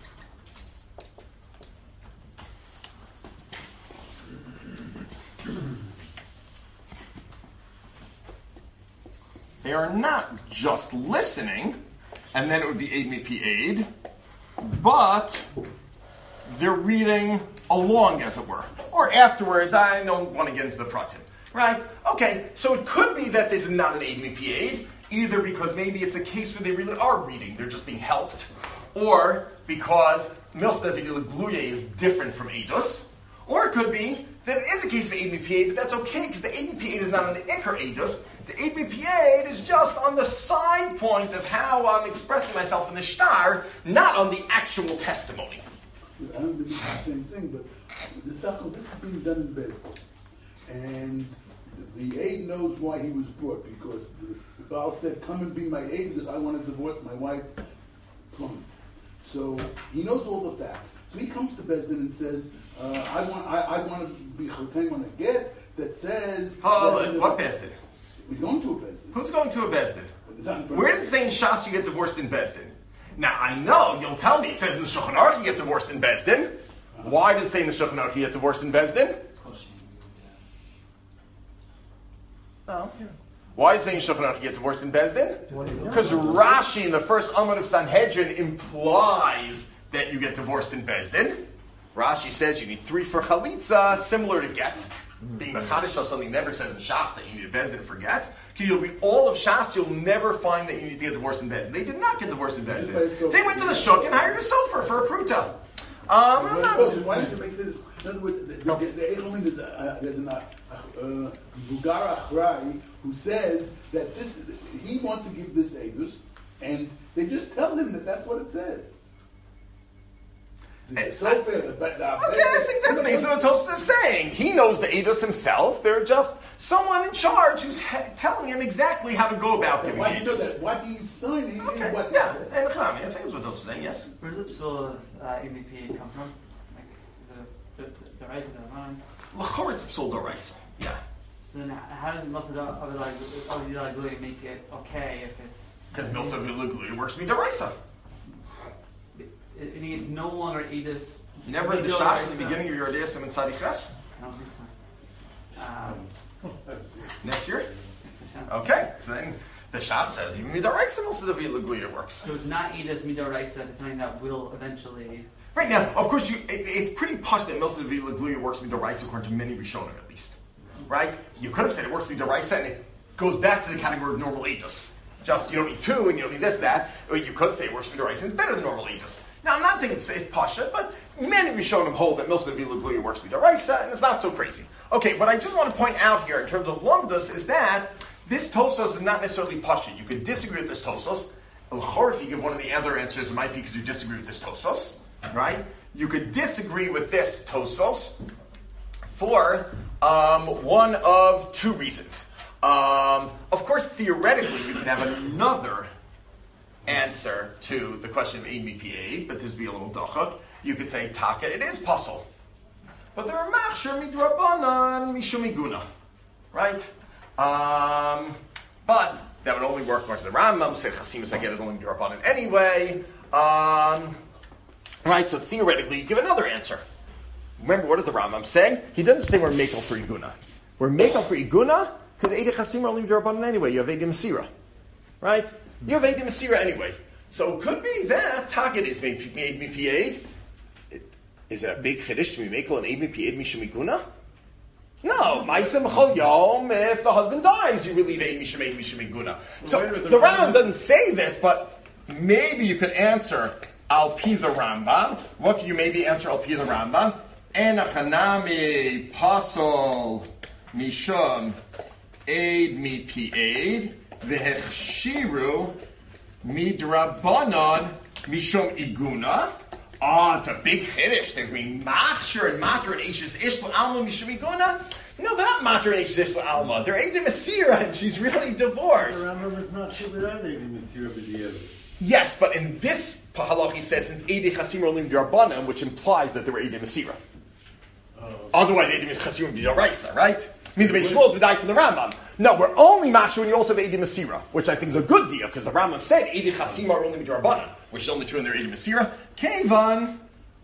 They are not just listening, and then it would be aid me p aid, but they're reading along, as it were. Or afterwards, I don't want to get into the pratim. Right? Okay, so it could be that this is not an aid me p aid, either because maybe it's a case where they really are reading, they're just being helped, or because milstav gluye is different from edus, or it could be that it is a case of aid me p aid, but that's okay, because the aid me p aid is not on the ikar edus. The aid me p aid is just on the side point of how I'm expressing myself in the shtar, not on the actual testimony. I don't believe the same thing, but this, this is being done in Bezdin. And the aide knows why he was brought, because the, the Baal said, come and be my aide because I want to divorce my wife, Plum. So he knows all the facts. So he comes to Bezdin and says, uh, I want I, I want to be chotem on a get that says... Oh, that, what Bezdin? We're going to a Bezdin. Who's going to a Bezdin? It's not in front Where of does it say in Shas you get divorced in Bezdin? Now, I know, you'll tell me, it says in the Shulchan Aruch you get divorced in Bezdin. Why does it say in the Shulchan Aruch you get divorced in Bezdin? No. Why is it saying in Shulchan Aruch you get divorced in Bezdin? Because Rashi in the first Amud of Sanhedrin implies that you get divorced in Bezdin. Rashi says you need three for chalitza, similar to get. Being mechadish or something never says in Shas that you need a Bezdin for get. You'll read all of Shas, you'll never find that you need to get divorced in Bezdin. They did not get divorced in Bezdin. They went to the shuk and hired a sofer for a pruta. Um, I'm not... Why don't you make this? In other words, the, the, the, the Eichelin, there's, a, there's an uh, Bugar Achrai who says that this he wants to give this Eidos, and they just tell him that that's what it says. It's so fair. The, the, Okay, I think that's basically what Tosfos is saying. He knows the Eidos himself. They're just someone in charge who's he- telling him exactly how to go about giving why he does Eidos. that? What he's signing Okay, is what yeah, he said. and Mechanami, I think that's what Tosfos is saying, yes. Where does the psul of uh, M V P come from? Like the the the, the rise of the Ron. L'choritz psul doraisa. Yeah. So then, how does most of the other like of the like make it okay if it's Because Milsa Viluglu works me doraisa. it, it means no longer edis. Never in the shach in the beginning of your Adesim and Tzadiches? I don't think so. Um, Next year? it's a shame. Okay, so then the shach says even Midaraisa Milsa Viluglu works. So it's not edis midoraisa, it's something that will eventually. Right now, of course, you, it, it's pretty posh that Milsa Viluglu works Midaraisa according to many Rishonim at least. Right? You could have said it works Midaraisa and it goes back to the category of normal Edus. Just, you don't need two and you don't need this, that. Or you could say it works Midaraisa and it's better than normal Edus. Now, I'm not saying it's, it's pasha, but many Rishonim hold that Milsa Viluglu works Midaraisa and it's not so crazy. Okay, what I just want to point out here in terms of Lumdus is that this Tosfos is not necessarily pasha. You could disagree with this Tosfos. Or if you give one of the other answers, it might be because you disagree with this Tosfos. Right? You could disagree with this Tosfos for um, one of two reasons. Um, of course, theoretically, you could have another answer to the question of A B P A, but this would be a little dachak. You could say, Taka, it is puzzle. But there are machshir midrabanan mishum iguna. Right? Um, but that would only work according to the Rambam. Say Chasimus I get is only D'Rabbanan anyway. Um, right, so theoretically, you give another answer. Remember, what does the Rambam say? He doesn't say we're Mekel for Iguna. We're Mekel for Iguna because Eidei Chasim are only D'Rabbanan anyway. You have Eidei Mesira. Right? You have Eidei Mesira anyway. So it could be that Takid is made me Pied. Is it a big Chiddush to be Mekel and Eid me Pied Mishum Iguna? No, Ma'aseh B'chol Yom, if the husband dies, you relieve Eid Mishum Eid Mishum Iguna. So the Rambam doesn't say this, but maybe you could answer Al Pi the Rambam. What could you maybe answer Al Pi the Rambam? Enachanami Pasol Mishum Eid Mi Pied V'hechshiru Midrabanan Mishum Iguna. Oh, it's a big chiddush. They're being machshir and mater and Eishes Ishla Alma Mishum Iguna. No, they're not mater and Eishes Ishla Alma. They're Eidei Mesira, and she's really divorced. The Rambam is not sure without Eidei Mesira b'diavad. Yes, but in this halach he says since Eidei Chasim are only D'Rabbanan, which implies that they were Eidei Mesira. Oh. Otherwise, Eidei Chasim would be D'Oraisa, right? I mean, the Beis Shmuel would die from the Rambam. No, we're only machshir when you also have Eidei Mesira, which I think is a good deal, because the Rambam said Eidei Chasim are only D'Rabbanan, which is only true in their Eidei Mesira. Kevan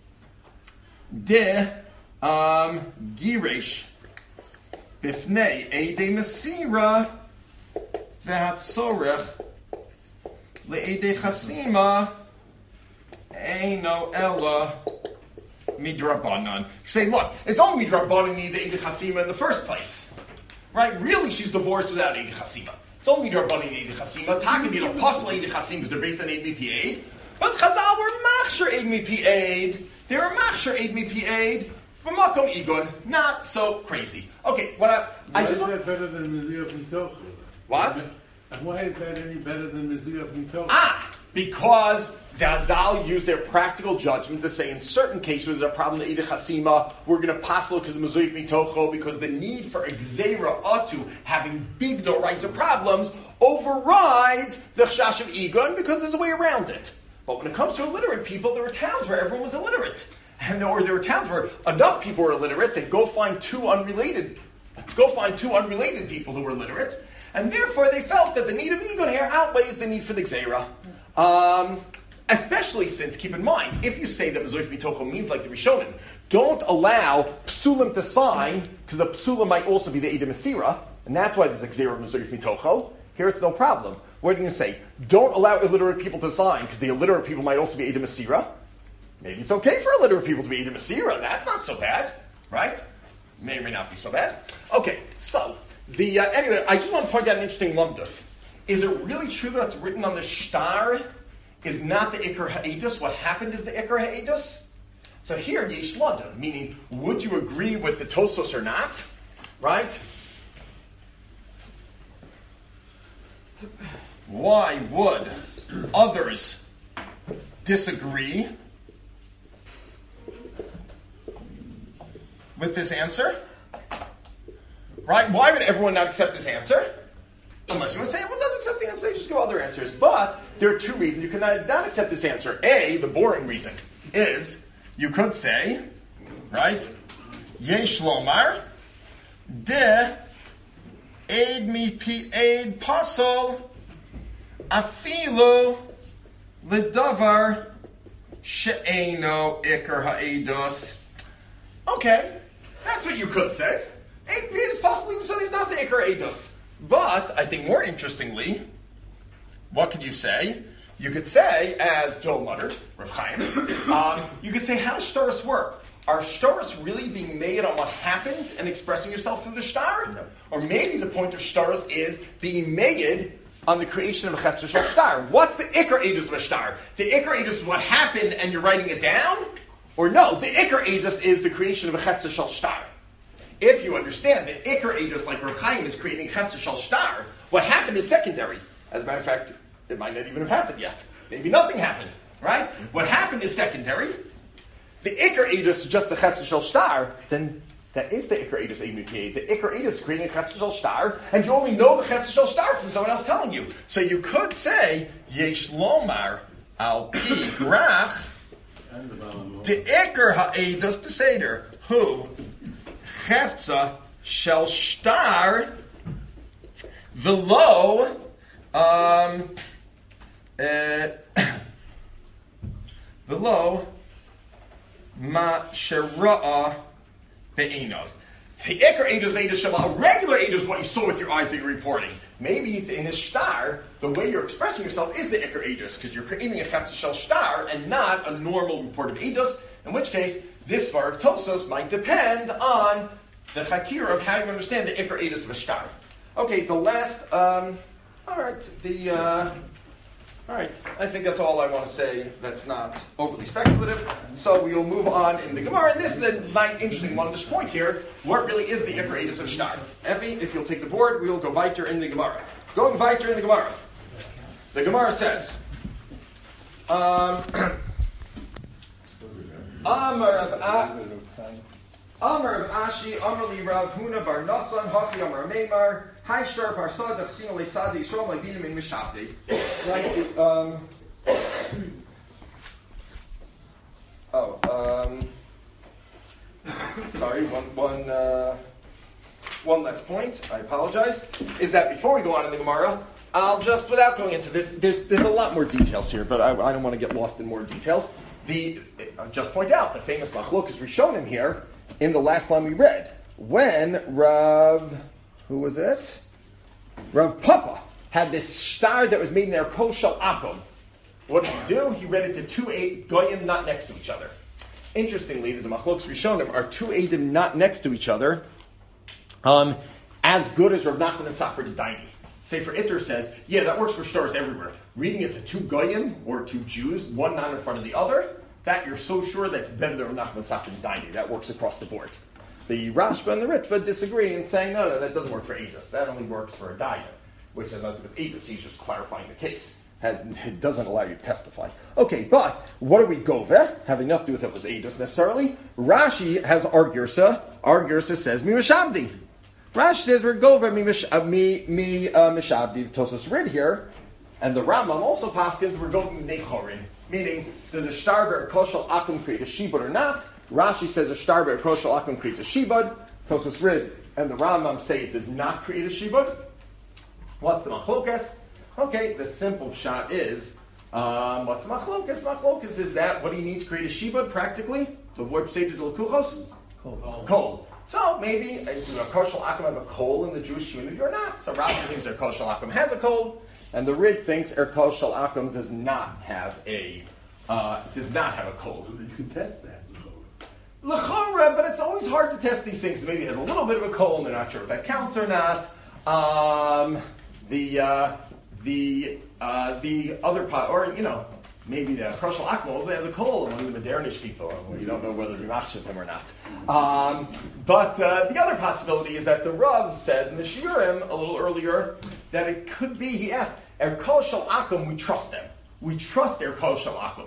de um, Giresh Bifnei Eidei Mesira V'Hatzorech LeEidei Chasima Eino Ella Midrabanan. Say, look, it's only Midrabanan need the Eidei Chasima in the first place. Right? Really, she's divorced without Eidei Chasima. It's only Midrabanan Eidei Chasima. Takad are apostle Eidei Chasim because they're based on Eid Mipi Eid. But Chazal were machshir Eid Mipi Eid. They were machshir Eid Mipi Eid from Makom Igun. Not so crazy. Okay, what I, I why just is want... that better than Mezuyah Mitocha? What? And why is that any better than Mezuyah Mitocha? Ah! Because the Hazal used their practical judgment to say in certain cases where there's a problem with Eidei Chasima, we're going to passel because of Mezuyah Mitocho, because the need for Gzeira Atu, having big Doraisa problems, overrides the Chash of Igun because there's a way around it. But when it comes to illiterate people, there were towns where everyone was illiterate. And there were, there were towns where enough people were illiterate that go find two unrelated, go find two unrelated people who were illiterate, and therefore they felt that the need of Igun here outweighs the need for the Gzeira. Um, especially since, keep in mind, if you say that Mezuyah Mitocho means like the Rishonim, don't allow Psulim to sign, because the Psulim might also be the Eidei Mesira, and that's why there's a Gzeira of Mezuyah Mitocho. Here it's no problem. What are you going to say? Don't allow illiterate people to sign, because the illiterate people might also be Eidei Mesira. Maybe it's okay for illiterate people to be Eidei Mesira. That's not so bad, right? May or may not be so bad. Okay, so, the uh, anyway, I just want to point out an interesting lumdus. Is it really true that what's written on the shtar is not the Iker Ha'edus? What happened is the Iker Ha'edus? So here, Yesh Lada, meaning, would you agree with the Tosos or not? Right? Why would others disagree with this answer? Right? Why would everyone not accept this answer? Unless you want to say, everyone doesn't accept the answer, they just give other answers. But there are two reasons you cannot not accept this answer. A, the boring reason, is you could say, right, Yesh Lomar, de Eid mi pi Eid pasol, afilu ledavar she'eno ikar ha'edos. Okay, that's what you could say. Eid mi is possibly even something not the ikar ha'edos. But, I think more interestingly, what could you say? You could say, as Joel muttered, Rav Chaim, um, you could say, how does shtaris work? Are shtaris really being made on what happened and expressing yourself through the shtar? No. Or maybe the point of shtaris is being made on the creation of a chefzer shel shtar. What's the ikar edus of a shtar? The ikar edus is what happened and you're writing it down? Or no, the ikar edus is the creation of a chefzer shel shtar. If you understand that Iker Edus, like Rav Chaim, is creating Chefzer Shel Shtar, what happened is secondary. As a matter of fact, it might not even have happened yet. Maybe nothing happened, right? What happened is secondary. The Iker Edus is just the Chefzer Shel Shtar, then that is the Iker Edus Eid Mipi Eid. The Iker Edus is creating a Chefzer Shel Shtar, and you only know the Chefzer Shel Shtar from someone else telling you. So you could say, Yesh Lomar al Pi Grach, the Iker Ha'edus Beseder, who Chefza Shel Shtar Velo Um, uh, V'lo ma shera'a be'enov. The ikar edus ve'edus shema. A regular edus is what you saw with your eyes that you're reporting. Maybe in a star, the way you're expressing yourself is the ikar edus, because you're creating a chefza shel star and not a normal reported edus. In which case, this svar of Tosos might depend on the chakir of how you understand the ikar edus of a star. Okay, the last. Um, all right, the. Uh, All right, I think that's all I want to say that's not overly speculative. So we will move on in the Gemara. And this is the my interesting one, this point here. What really is the Ikar Edus of Shtar? Effie, if you'll take the board, we will go weiter in the Gemara. Going weiter in the Gemara. The Gemara says, um, Amar of A- Amar of Ashi, Amar li Rav Huna bar Nasan, Hafi Amar Meimar, Hai Shtar Parsad, Achsino le Sadi, Yisrael, my Bidim in Mishabdi. Right, um, oh, um, sorry, one, one, uh, one less point, I apologize, is that before we go on in the Gemara, I'll just, without going into this, there's, there's a lot more details here, but I, I don't want to get lost in more details. The, I'll just point out, the famous Machlokas Rishonim here, in the last line we read, when Rav, who was it? Rav Papa had this star that was made in their Kol Shel Akum. What did he do? He read it to two eight goyim not next to each other. Interestingly, there's a Machlokas Rishonim, are two eidim not next to each other, um, as good as Rav Nachman and Safrad's Daini. Sefer Itter says, yeah, that works for stars everywhere. Reading it to two goyim, or two Jews, one not in front of the other, that you're so sure that's better than Rav Nachman and Safrad's Daini. That works across the board. The Rashba and the Ritva disagree and saying, no, no, that doesn't work for Eidos. That only works for a Daya, which has nothing to do with Eidos. He's just clarifying the case. Has, it doesn't allow you to testify. Okay, but what do we go there? Having nothing to do with it was Eidos necessarily. Rashi has our Girsa. Our Girsa says, Mi Mishabdi. Rashi says, we're Gover Mi Mishabdi. Tosos read here. And the Rambam also paskins, we're going Nechorin. Meaning, does a Shtarber Koshal Akum create a Shibud or not? Rashi says a Shtarber Koshal Akum creates a Shibud. Tosos Rid and the Rambam say it does not create a Shibud. What's the Machlokas? Okay, the simple shot is, um, what's the Machlokas? Machlokas is that, what do you need to create a Shibud practically? To avoid Peseder de L'Kuchos? Coal. Coal. So maybe a, you know, Koshal Akum have a coal in the Jewish community or not. So Rashi thinks their Koshal Akum has a coal, and the Rid thinks their Koshal Akum does not have a uh, does not have a coal. You can test that. L'chora, but it's always hard to test these things. Maybe it has a little bit of a coal, and they're not sure if that counts or not. Um, the uh, the uh, the other pot, or you know, maybe the Koshal Akum also has a coal among the Modernish people. You don't know whether to match them or not. Um, but uh, the other possibility is that the Rav says in the Shiurim a little earlier that it could be. He asked, "Er Koshal Akum, we trust them. We trust their Koshal Akum."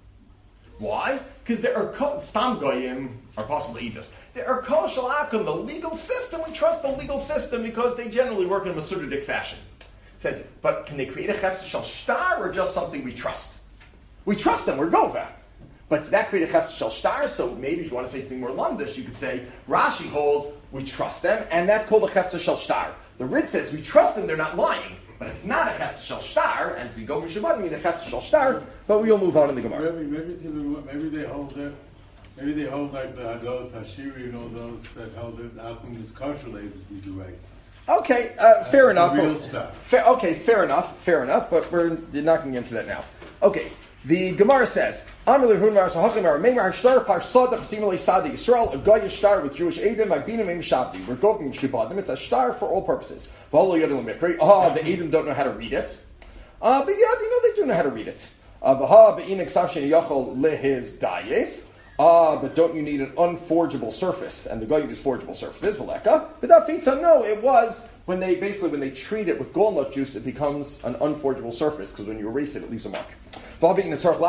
Why? Because there are Stam Goyim, or possibly Edus. There are Kol Shel Akum, the legal system. We trust the legal system because they generally work in a Masudic fashion. It says, but can they create a Chefza Shel Shtar or just something we trust? We trust them, we're Gova. But does that create a Chefza Shel Shtar? So maybe if you want to say something more Lundish, you could say, Rashi holds, we trust them, and that's called a Chefza Shel Shtar. The Rid says, we trust them, they're not lying. But it's not a Chefza Shel Shtar, and if we go with Shabbat, we need a Chefza Shel Shtar, but we will move on in the Gemara. Maybe, maybe, maybe they hold that. Maybe they hold like the those Hashiri and all those that hold it. Akum is kosher labels either way. Okay, uh, fair That's enough. the real but- stuff. Fair, okay, fair enough, fair enough, but we're not going to get into that now. Okay, the Gemara says, Amar Lehun Mar Sahachim Mar Meimar Shtar Parsad Chasimah Sadi Yisrael, a Goyish Shtar with Jewish Edom, Abinim Eim Shabdi. We're going Shibadim. It's a Shtar for all purposes. V'holo Yodel Mikri. Ah, the Edom don't know how to read it. Uh, but yeah, you know they do know how to read it. V'ha Be'inik Savshin Yachol Lehiz Dayef. Ah, but don't you need an unforgeable surface? And the Goyim use forgeable surfaces, Veleka. But that Fitza, no, it was when they basically when they treat it with walnut juice, it becomes an unforgeable surface because when you erase it, it leaves a mark. Doesn't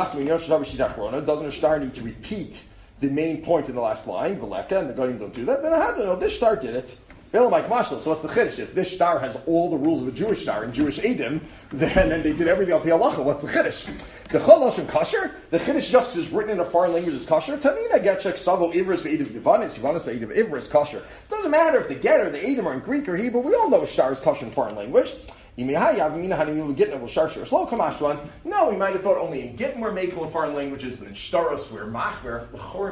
a star need to repeat the main point in the last line? Veleka, and the Goyim don't do that. But I had to know this star did it. So what's the chiddush? If this star has all the rules of a Jewish star in Jewish Edom, then and they did everything on Pi Halacha, what's the chiddush? The choloshim kosher? The chiddush just because it's written in a foreign language is kosher. Tanina getchek savo ivris ve'edim divanis, yivanis ve'edim ivris kosher. It doesn't matter if the get or the Edom are in Greek or Hebrew. We all know a star is kosher in foreign language. No, we might have thought only in Gittin we're making in foreign languages, but in Shtaros we're machmer,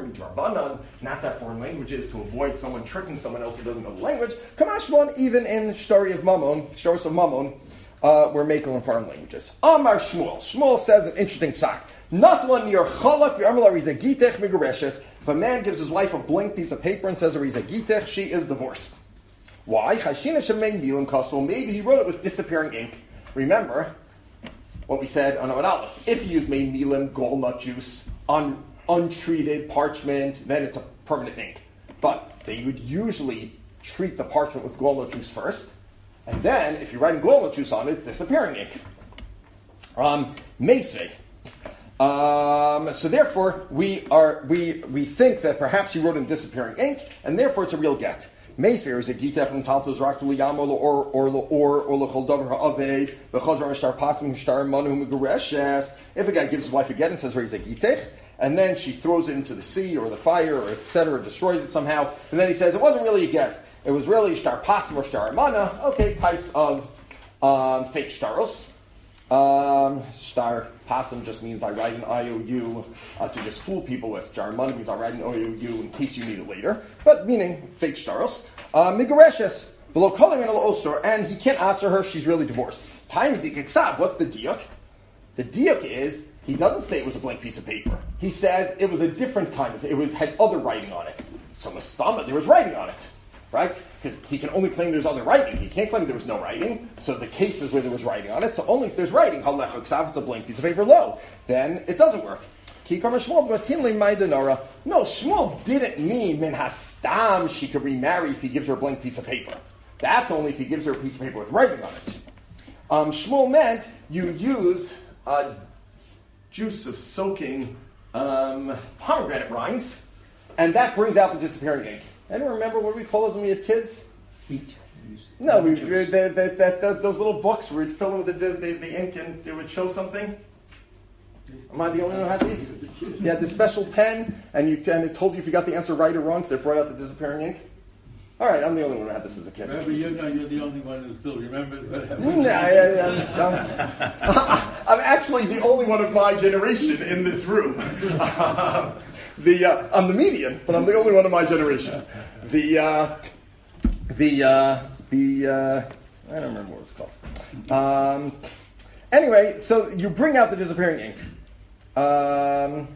not that foreign languages to avoid someone tricking someone else who doesn't know the language. Kamashvan, even in Shtari of Mammon, Shtaros of Mammon, uh, we're making in foreign languages. Amar Shmuel. Shmuel says an interesting psak. Naslan yor chalak v'amar rizagitech migareshes. If a man gives his wife a blank piece of paper and says rizagitech, she is divorced. Why? Chashina shemeng milim kostel. Maybe he wrote it with disappearing ink. Remember what we said on Amud Aleph. If you use main milim, gall nut juice, un, untreated parchment, then it's a permanent ink. But they would usually treat the parchment with gall nut juice first, and then if you're writing gall nut juice on it, it's disappearing ink. Um, Meisvei. Um, so therefore, we are we we think that perhaps he wrote in disappearing ink, and therefore it's a real get. Meisver is a gitech from Taltos Rak to Liyamo or or or or Lechol Ha'aved v'Chazar Mishtar Pasim Mishtar Manu Megureshes. If a guy gives his wife a get and says, "Where is a gitech," and then she throws it into the sea or the fire or et cetera, destroys it somehow, and then he says it wasn't really a get; it was really Shtar Pasim or Shtar Mana. Okay, types of um, fake shtaros. Um, Shtar Pasim just means I write an I O U uh, to just fool people with. Jarmana means I write an O U in case you need it later, but meaning fake shtaros. Migareshes, below calling an osor, and he can't answer her, she's really divorced. Time dikiksav, what's the diuk? The diuk is, he doesn't say it was a blank piece of paper. He says it was a different kind of, it was, had other writing on it. So Mastama, there was writing on it. Right? Because he can only claim there's other writing. He can't claim there was no writing. So the cases where there was writing on it. So only if there's writing, halecha ksav, it's a blank piece of paper low, then it doesn't work. Kikar Shmuel, but kinley maidanara. No, Shmuel didn't mean min hastam she could remarry if he gives her a blank piece of paper. That's only if he gives her a piece of paper with writing on it. Um, Shmuel meant you use uh, juice of soaking um, pomegranate rinds, and that brings out the disappearing ink. Anyone remember what we call those when we had kids? Heat. No, we, we, they, they, they, they, those little books where we'd fill them with the, the, the ink and it would show something. Am I the only one who had these? You had the special pen, and you and it told you if you got the answer right or wrong, so it brought out the disappearing ink. All right, I'm the only one who had this as a kid. Remember, you're, not, you're the only one who still remembers what happened. No, yeah, yeah, I'm, I'm actually the only one of my generation in this room. The uh, I'm the median, but I'm the only one of my generation. The uh, the uh, the uh, I don't remember what it's called. Um, anyway, so you bring out the disappearing ink. Um,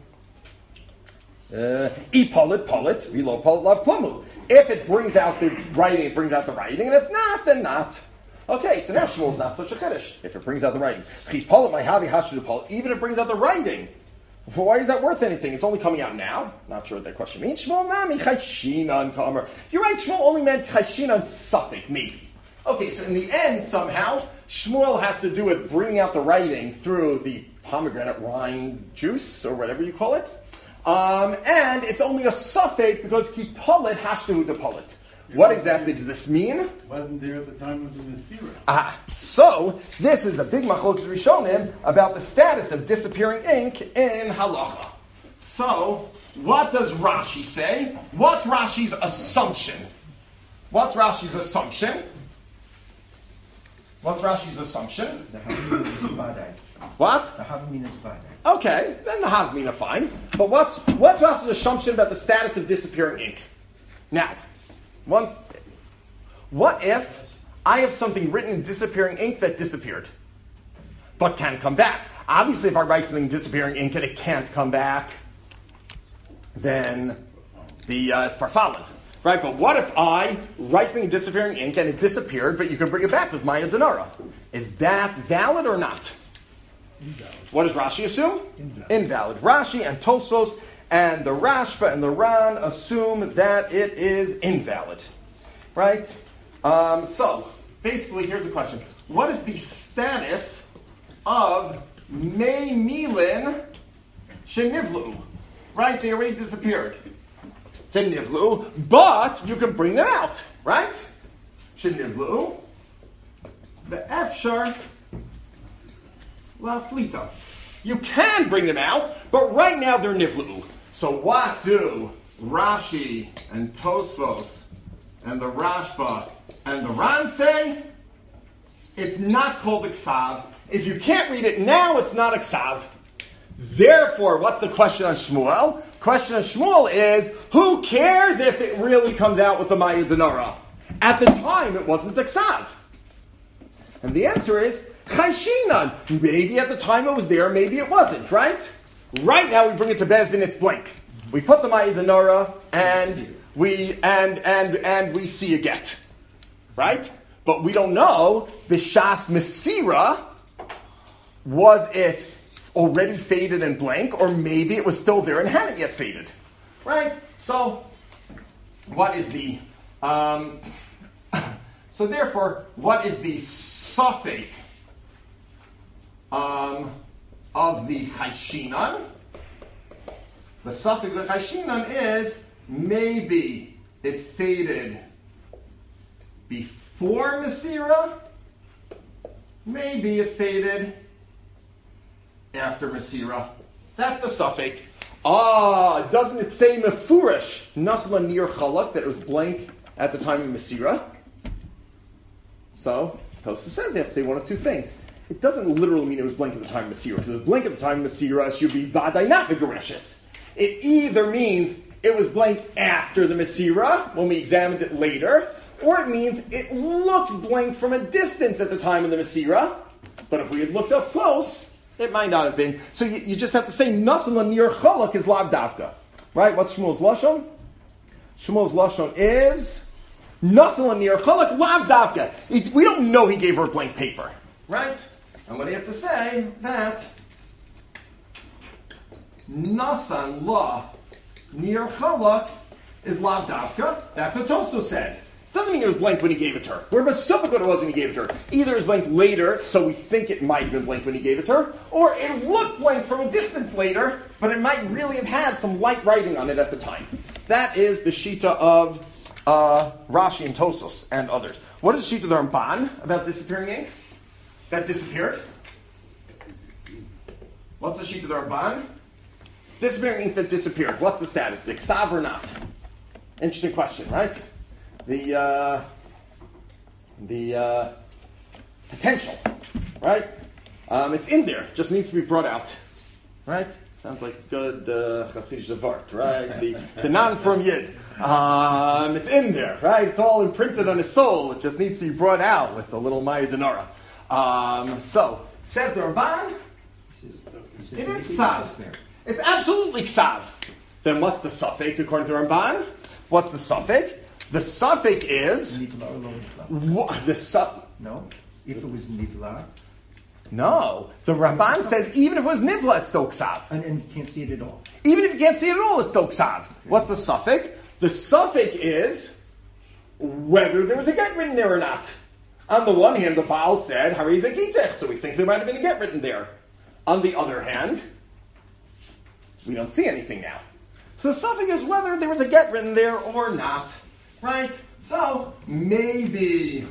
uh, e polit polit velo polit love plumu. If it brings out the writing, it brings out the writing, and if not, then not. Okay, so now Shmuel's not such a chiddush. If it brings out the writing, even if it brings out the writing. Well, why is that worth anything? It's only coming out now. Not sure what that question means. Shmuel nami chayshinan kamer. You're right. Shmuel only meant chayshinan suffix, maybe. Okay, so in the end, somehow Shmuel has to do with bringing out the writing through the pomegranate rind juice or whatever you call it, um, and it's only a suffix because ki polit hashtu de polit. What exactly does this mean? Wasn't there at the time of the Masira. Ah, so this is the big machlokes Rishonim about the status of disappearing ink in halacha. So, what does Rashi say? What's Rashi's assumption? What's Rashi's assumption? What's Rashi's assumption? What? Okay, then the havmina fine. But what's what's Rashi's assumption about the status of disappearing ink? Now. One, what if I have something written in disappearing ink that disappeared, but can come back? Obviously, if I write something in disappearing ink and it can't come back, then the uh, farfalin, right? But what if I write something in disappearing ink and it disappeared, but you can bring it back with Maya Denara? Is that valid or not? Invalid. What does Rashi assume? Invalid. Invalid. Rashi and Tosfos and the Rashba and the Ran assume that it is invalid. Right? Um, so, basically, here's the question. What is the status of Mei Milin Shenivlu? Right? They already disappeared. Shenivlu, but you can bring them out. Right? Shenivlu. The Efshar La Flita. You can bring them out, but right now they're Nivlu. So what do Rashi and Tosfos and the Rashba and the Ran say? it's not called a ksav. If you can't read it now, it's not a ksav. Therefore, what's the question on Shmuel? Question on Shmuel is, who cares if it really comes out with a Maya Denara? At the time, it wasn't a ksav. And the answer is, Chayshinan. Maybe at the time it was there, maybe it wasn't, right? Right now we bring it to Bezdin, it's blank. We put the Maya Denara, and we, and, and, and we see a get. Right? But we don't know, Bishas Mesira, was it already faded and blank, or maybe it was still there and hadn't yet faded, right? So, what is the, um, so therefore, what is the suffix um, of the Chayshinan? The suffix of the Chayshinan is, maybe it faded before Mesira, maybe it faded after Mesira. That's the suffix. Ah, doesn't it say Mefurish, Nasla near Chalak, that it was blank at the time of Mesira? So, Tosa says you have to say one of two things. It doesn't literally mean it was blank at the time of Mesira. If it was blank at the time of Mesira, it should be Vaday, not Megareshes. It either means it was blank after the Mesira, when we examined it later, or it means it looked blank from a distance at the time of the Mesira, but if we had looked up close, it might not have been. So you, you just have to say, Nasala near Chalak is Lav Davka. Right? What's Shmuel's Lashon? Shmuel's Lashon is Nasala near Chalak Lav Davka. It, we don't know he gave her blank paper. Right? And what do you have to say? That Nasan La near Chalak is Lav Davka. That's what Toso says. Doesn't mean it was blank when he gave it to her. We're specific what it was when he gave it to her. Either it was blank later, so we think it might have been blank when he gave it to her, or it looked blank from a distance later, but it might really have had some light writing on it at the time. That is the Shita of uh, Rashi and Tosos and others. What is the Shita of the Ramban about disappearing ink? That disappeared? What's the Shita of the Ramban? Disappearing ink that disappeared. What's the status? Is it ksav or not? Interesting question, right? The uh, the uh, potential, right? Um, it's in there, just needs to be brought out, right? Sounds like good uh, Hasidic Vart, right? The the non from Yid. Um, it's in there, right? It's all imprinted on his soul. It just needs to be brought out with the little Maya Denara. Um, so says the Ramban, it is ksav. It's absolutely ksav. Then what's the suffix according to Ramban? What's the suffix? The suffix is wha- the su- No, if it was nivla, No, the Ramban says even if it was nivla, it's still ksav. and, and you can't see it at all. Even if you can't see it at all, it's still ksav. What's the suffix? The suffix is whether there was a get written there or not. On the one hand, the Baal said Hariz Kitech, so we think there might have been a get written there. On the other hand, we don't see anything now. So the suffix is whether there was a get written there or not. Right? So, maybe,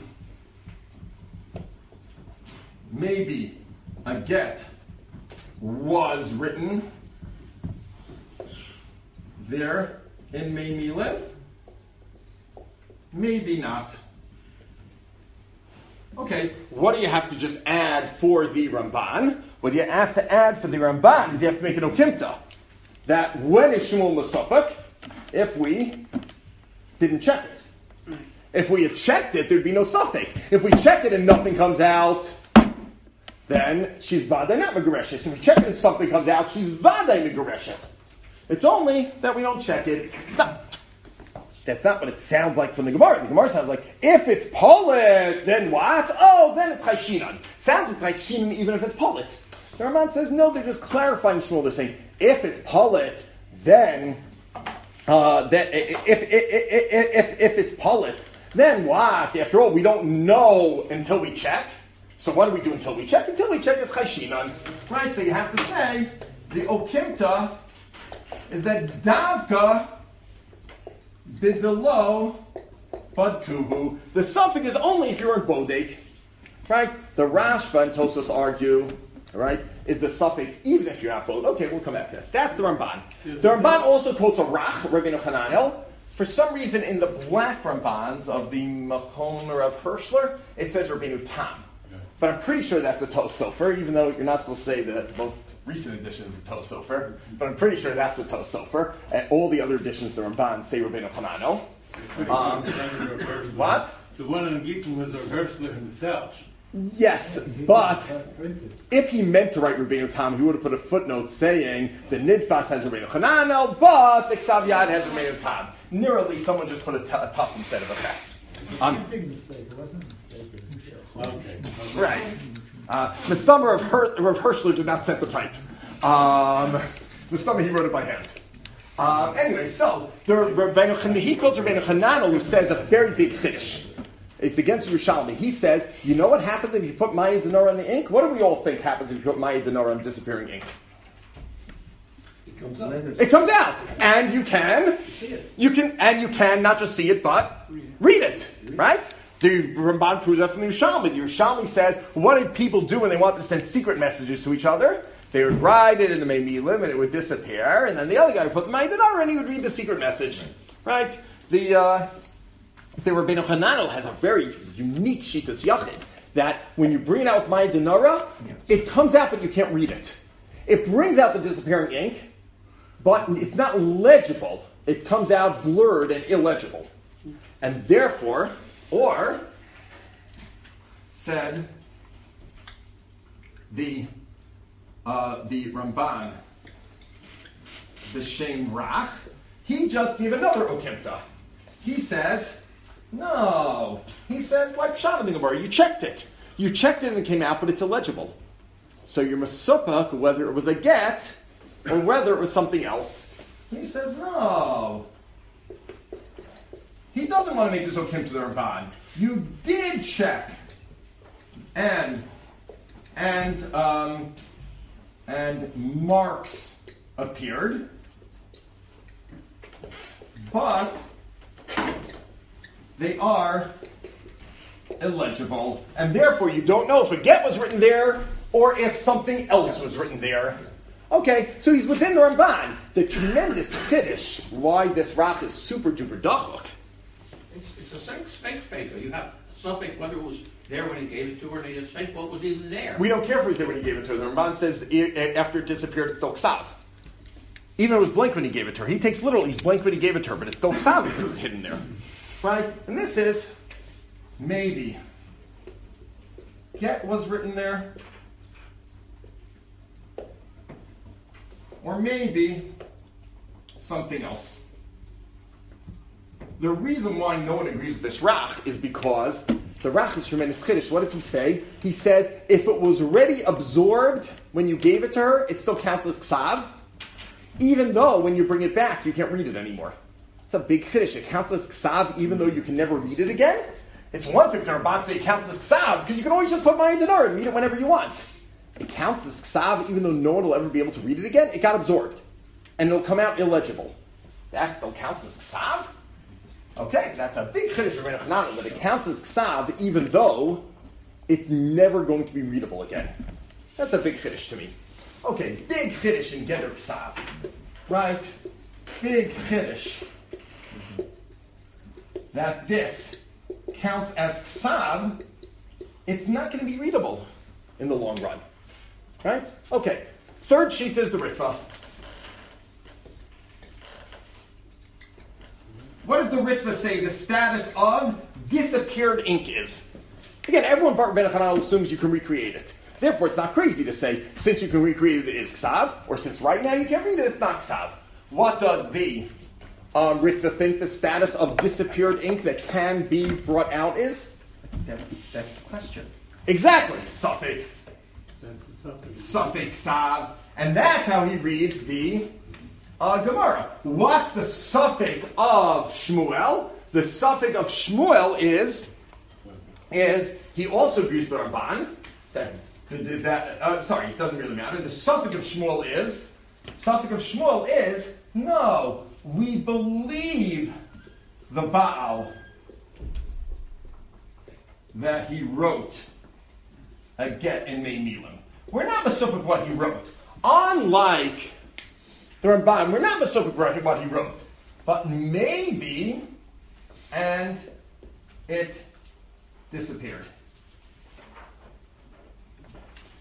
maybe a get was written there in Meimilin. Maybe not. Okay, what do you have to just add for the Ramban? What do you have to add for the Ramban is you have to make an okimta. That when is Shmuel Masopik, if we didn't check it. If we had checked it, there'd be no suffix. If we check it and nothing comes out, then she's Vaday not Megareshes. If we check it and something comes out, she's Vaday Megareshes. It's only that we don't check it. It's not, that's not what it sounds like from the Gemara. The Gemara sounds like, if it's Polit, then what? Oh, then it's Chayshinan. Sounds like Chayshinan even if it's Polit. The Ramban says, no, they're just clarifying Shmuel. They're saying, if it's Polit, then... Uh, that if, if, if, if, if it's Polit, then what? After all, we don't know until we check. So what do we do until we check? Until we check is Chayshinan. Right, so you have to say, the Okimta is that Davka Bidelo Badkuhu. The suffix is only if you're in Bodek. Right? The Rashba and Tosos argue, right, is the suffix even if you're not Bodek. Okay, we'll come back to that. That's the Ramban. The Ramban also quotes a Rach, Rabbeinu Hananel. For some reason, in the black Rambans of the Machon or of Hirschler, it says Rabbeinu Tam. but I'm pretty sure that's a Tos Sofer, even though you're not supposed to say the most recent edition is a Tos Sofer, but I'm pretty sure that's a Tos Sofer, and all the other editions, the Ramban, say Rabbeinu Hanano. Um, what? The one in Gittin was the Hershler himself. Yes, but if he meant to write Rabbeinu Tam, he would have put a footnote saying the Nidfas has Rabbeinu Hananel, but the Ksav Yad has Rabbeinu Tam. Nearly, someone just put a, t- a tough instead of a fess. Um, big mistake. It wasn't a mistake. Okay. right. Uh, the stummer of, Her- of Herschler did not set the type. Um, the stummer, he wrote it by hand. Um, anyway, so the Rabbeinu Han- he quotes Rabbeinu Hananel, who says a very big chiddush. It's against Yerushalmi. He says, you know what happens if you put Maya Denora in the ink? What do we all think happens if you put Maya Denora in disappearing ink? It comes up. It comes out. And you can, you can, and you can not just see it, but read it. Right? The Ramban proves that from the Yerushalmi. The Yerushalmi says, what did people do when they wanted to send secret messages to each other? They would write it in the Meimilim and it would disappear, and then the other guy would put the Maya Denora and he would read the secret message. Right? The, uh, The Rabbeinu Hananel has a very unique Shitas Yachid, that when you bring it out with Maya Denora, it comes out but you can't read it. It brings out the disappearing ink, but it's not legible. It comes out blurred and illegible. And therefore, or, said the, uh, the Ramban, the Shem Rach, he just gave another Okimta. He says, no. He says, like Pshat in the Gemara, you checked it. You checked it and it came out, but it's illegible. So you're masupach whether it was a get or whether it was something else. He says, no. He doesn't want to make this okim to the Ramban. You did check. And, and, um, and marks appeared. But they are illegible, and therefore you don't know if a get was written there or if something else was written there. Okay, so he's within the Ramban. The tremendous chiddush, why this Rach is super duper dachuk. It's, it's the same fake faker. You have something, whether it was there when he gave it to her, and it's fake what was even there. We don't care if it was there when he gave it to her. The Ramban says it, it, after it disappeared, it's still ksav. Even if it was blank when he gave it to her. He takes literally, he's blank when he gave it to her, but it's still ksav if it's hidden there. Right? And this is, maybe, get was written there, or maybe something else. The reason why no one agrees with this Rach is because the Rach is tremendous chiddush. What does he say? He says, if it was already absorbed when you gave it to her, it still counts as ksav, even though when you bring it back, you can't read it anymore. It's a big chiddush. It counts as ksav even though you can never read it again. It's one thing to Ramban say it counts as ksav because you can always just put Maya Denora and read it whenever you want. It counts as ksav even though no one will ever be able to read it again. It got absorbed. And it'll come out illegible. That still counts as ksav? Okay, that's a big chiddush of Rabbeinu Hananel, that it counts as ksav even though it's never going to be readable again. That's a big chiddush to me. Okay, big chiddush in Geder ksav. Right? Big chiddush. That this counts as ksav, it's not going to be readable in the long run. Right? Okay. Third sheet is the Ritva. What does the Ritva say the status of disappeared ink is? Again, everyone but Rabbeinu Hananel assumes you can recreate it. Therefore, it's not crazy to say, since you can recreate it, it is ksav, or since right now you can't read it, it's not ksav. What does the um, Ritva think the status of disappeared ink that can be brought out is? That, that's the question. Exactly. Suffix. Suffix ksav. And that's how he reads the uh, Gemara. What's the suffix of Shmuel? The suffix of Shmuel is, is he also agrees with Ramban. That, that, uh, sorry, it doesn't really matter. The suffix of Shmuel is, suffix of Shmuel is, no, we believe the Baal that he wrote a get in Mei Milim. We're not masupik what he wrote. Unlike the Ramban, we're not masupik what he wrote. But maybe, and it disappeared.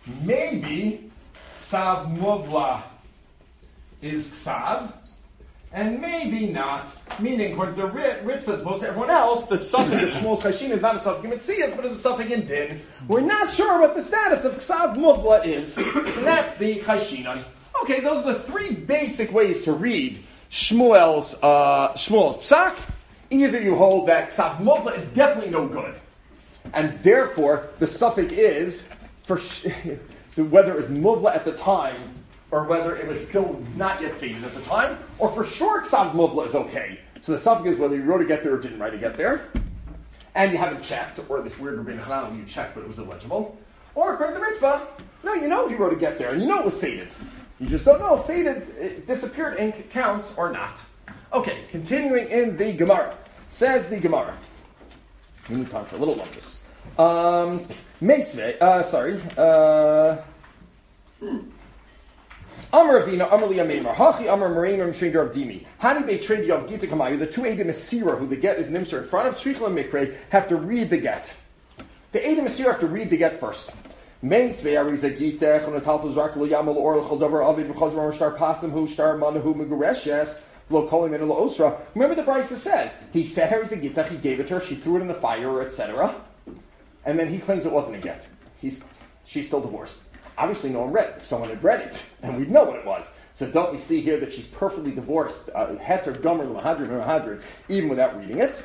maybe Ksav Muvla is Ksav, and maybe not. Meaning, according to Rit, Ritva, as opposed to everyone else, the suffix of Shmuel's Chashin is not a suffix in Metzias, but is a suffix in Din. We're not sure what the status of Ksav Muvla is, and that's the Chashinon. Okay, those are the three basic ways to read Shmuel's uh, Shmuel's Psak. Either you hold that Ksav Muvla is definitely no good, and therefore the suffix is, for sh- whether it was Muvla at the time, or whether it was still not yet faded at the time, or for sure Ksav Muvla is okay. So the suffix is whether you wrote a get there or didn't write a get there, and you haven't checked, or this weird Rabbeinu Hanan, you checked but it was illegible. Or according to Ritva, no, you know he wrote a get there, and you know it was faded. You just don't know if faded, it disappeared ink counts or not. Okay, continuing in the Gemara. Says the Gemara. We need time for a little of this. Um, Meisve, uh, sorry, uh... Amar Avina, Amar Liya Meimar, Hachi Amar Mareimar Mshringer of Dimi. Hani Be Trade Yav Gita Kamayu, the two Eidim Asira, who the get is Nimser in front of Shrichel and Mikre, have to read the get. The Eidim Asira have to read the get first. Meis Ve'ariza Gita, Chonatalto Zarklo Yamal Or Choldover Avid, because Romer Star Pasim, Hu Star Manahu Mugureshes, Lo Kolim and Lo Osra. Remember the Brisa says, he said her as a Gita, he gave it to her, she threw it in the fire, et cetera. And then he claims it wasn't a get. He's, she's still divorced. Obviously, no one read it. If someone had read it, and we'd know what it was. So don't we see here that she's perfectly divorced, heter gomer l'mahadrin l'mahadrin, even without reading it?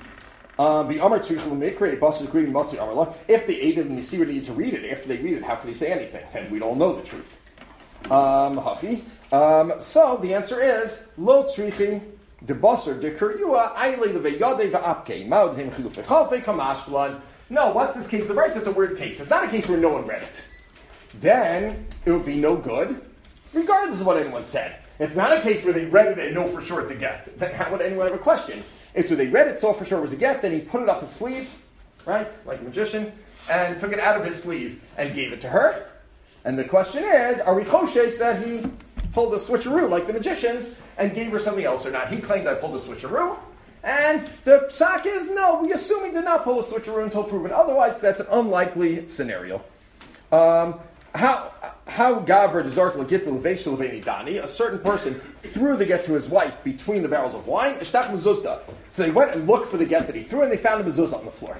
Um, the Amar tzrichel mikre basar agreeing matzi amarla. If the Eidim and Yisira need to read it, after they read it, how can they say anything? And we'd all know the truth. Um, um, so the answer is lo tzrichi de basar de kuryua ayle leveyade va'apke maud him chilufe chalfe kamashlan. No, what's this case? The Brisa is a weird case. It's not a case where no one read it. Then it would be no good, regardless of what anyone said. It's not a case where they read it and know for sure it's a get. Then how would anyone have a question? It's where they read it, saw for sure it was a get, then he put it up his sleeve, right, like a magician, and took it out of his sleeve and gave it to her. And the question is, are we choshesh that he pulled the switcheroo like the magicians and gave her something else or not? He claimed I pulled the switcheroo, and the psak is, no, we assume he did not pull the switcheroo until proven otherwise. That's an unlikely scenario. Um... How how Gavra Dezarkla get the Leveshel Leveni Dani, a certain person threw the get to his wife between the barrels of wine, Ishtach Mezuzda. So they went and looked for the get that he threw, and they found a mezuzah on the floor.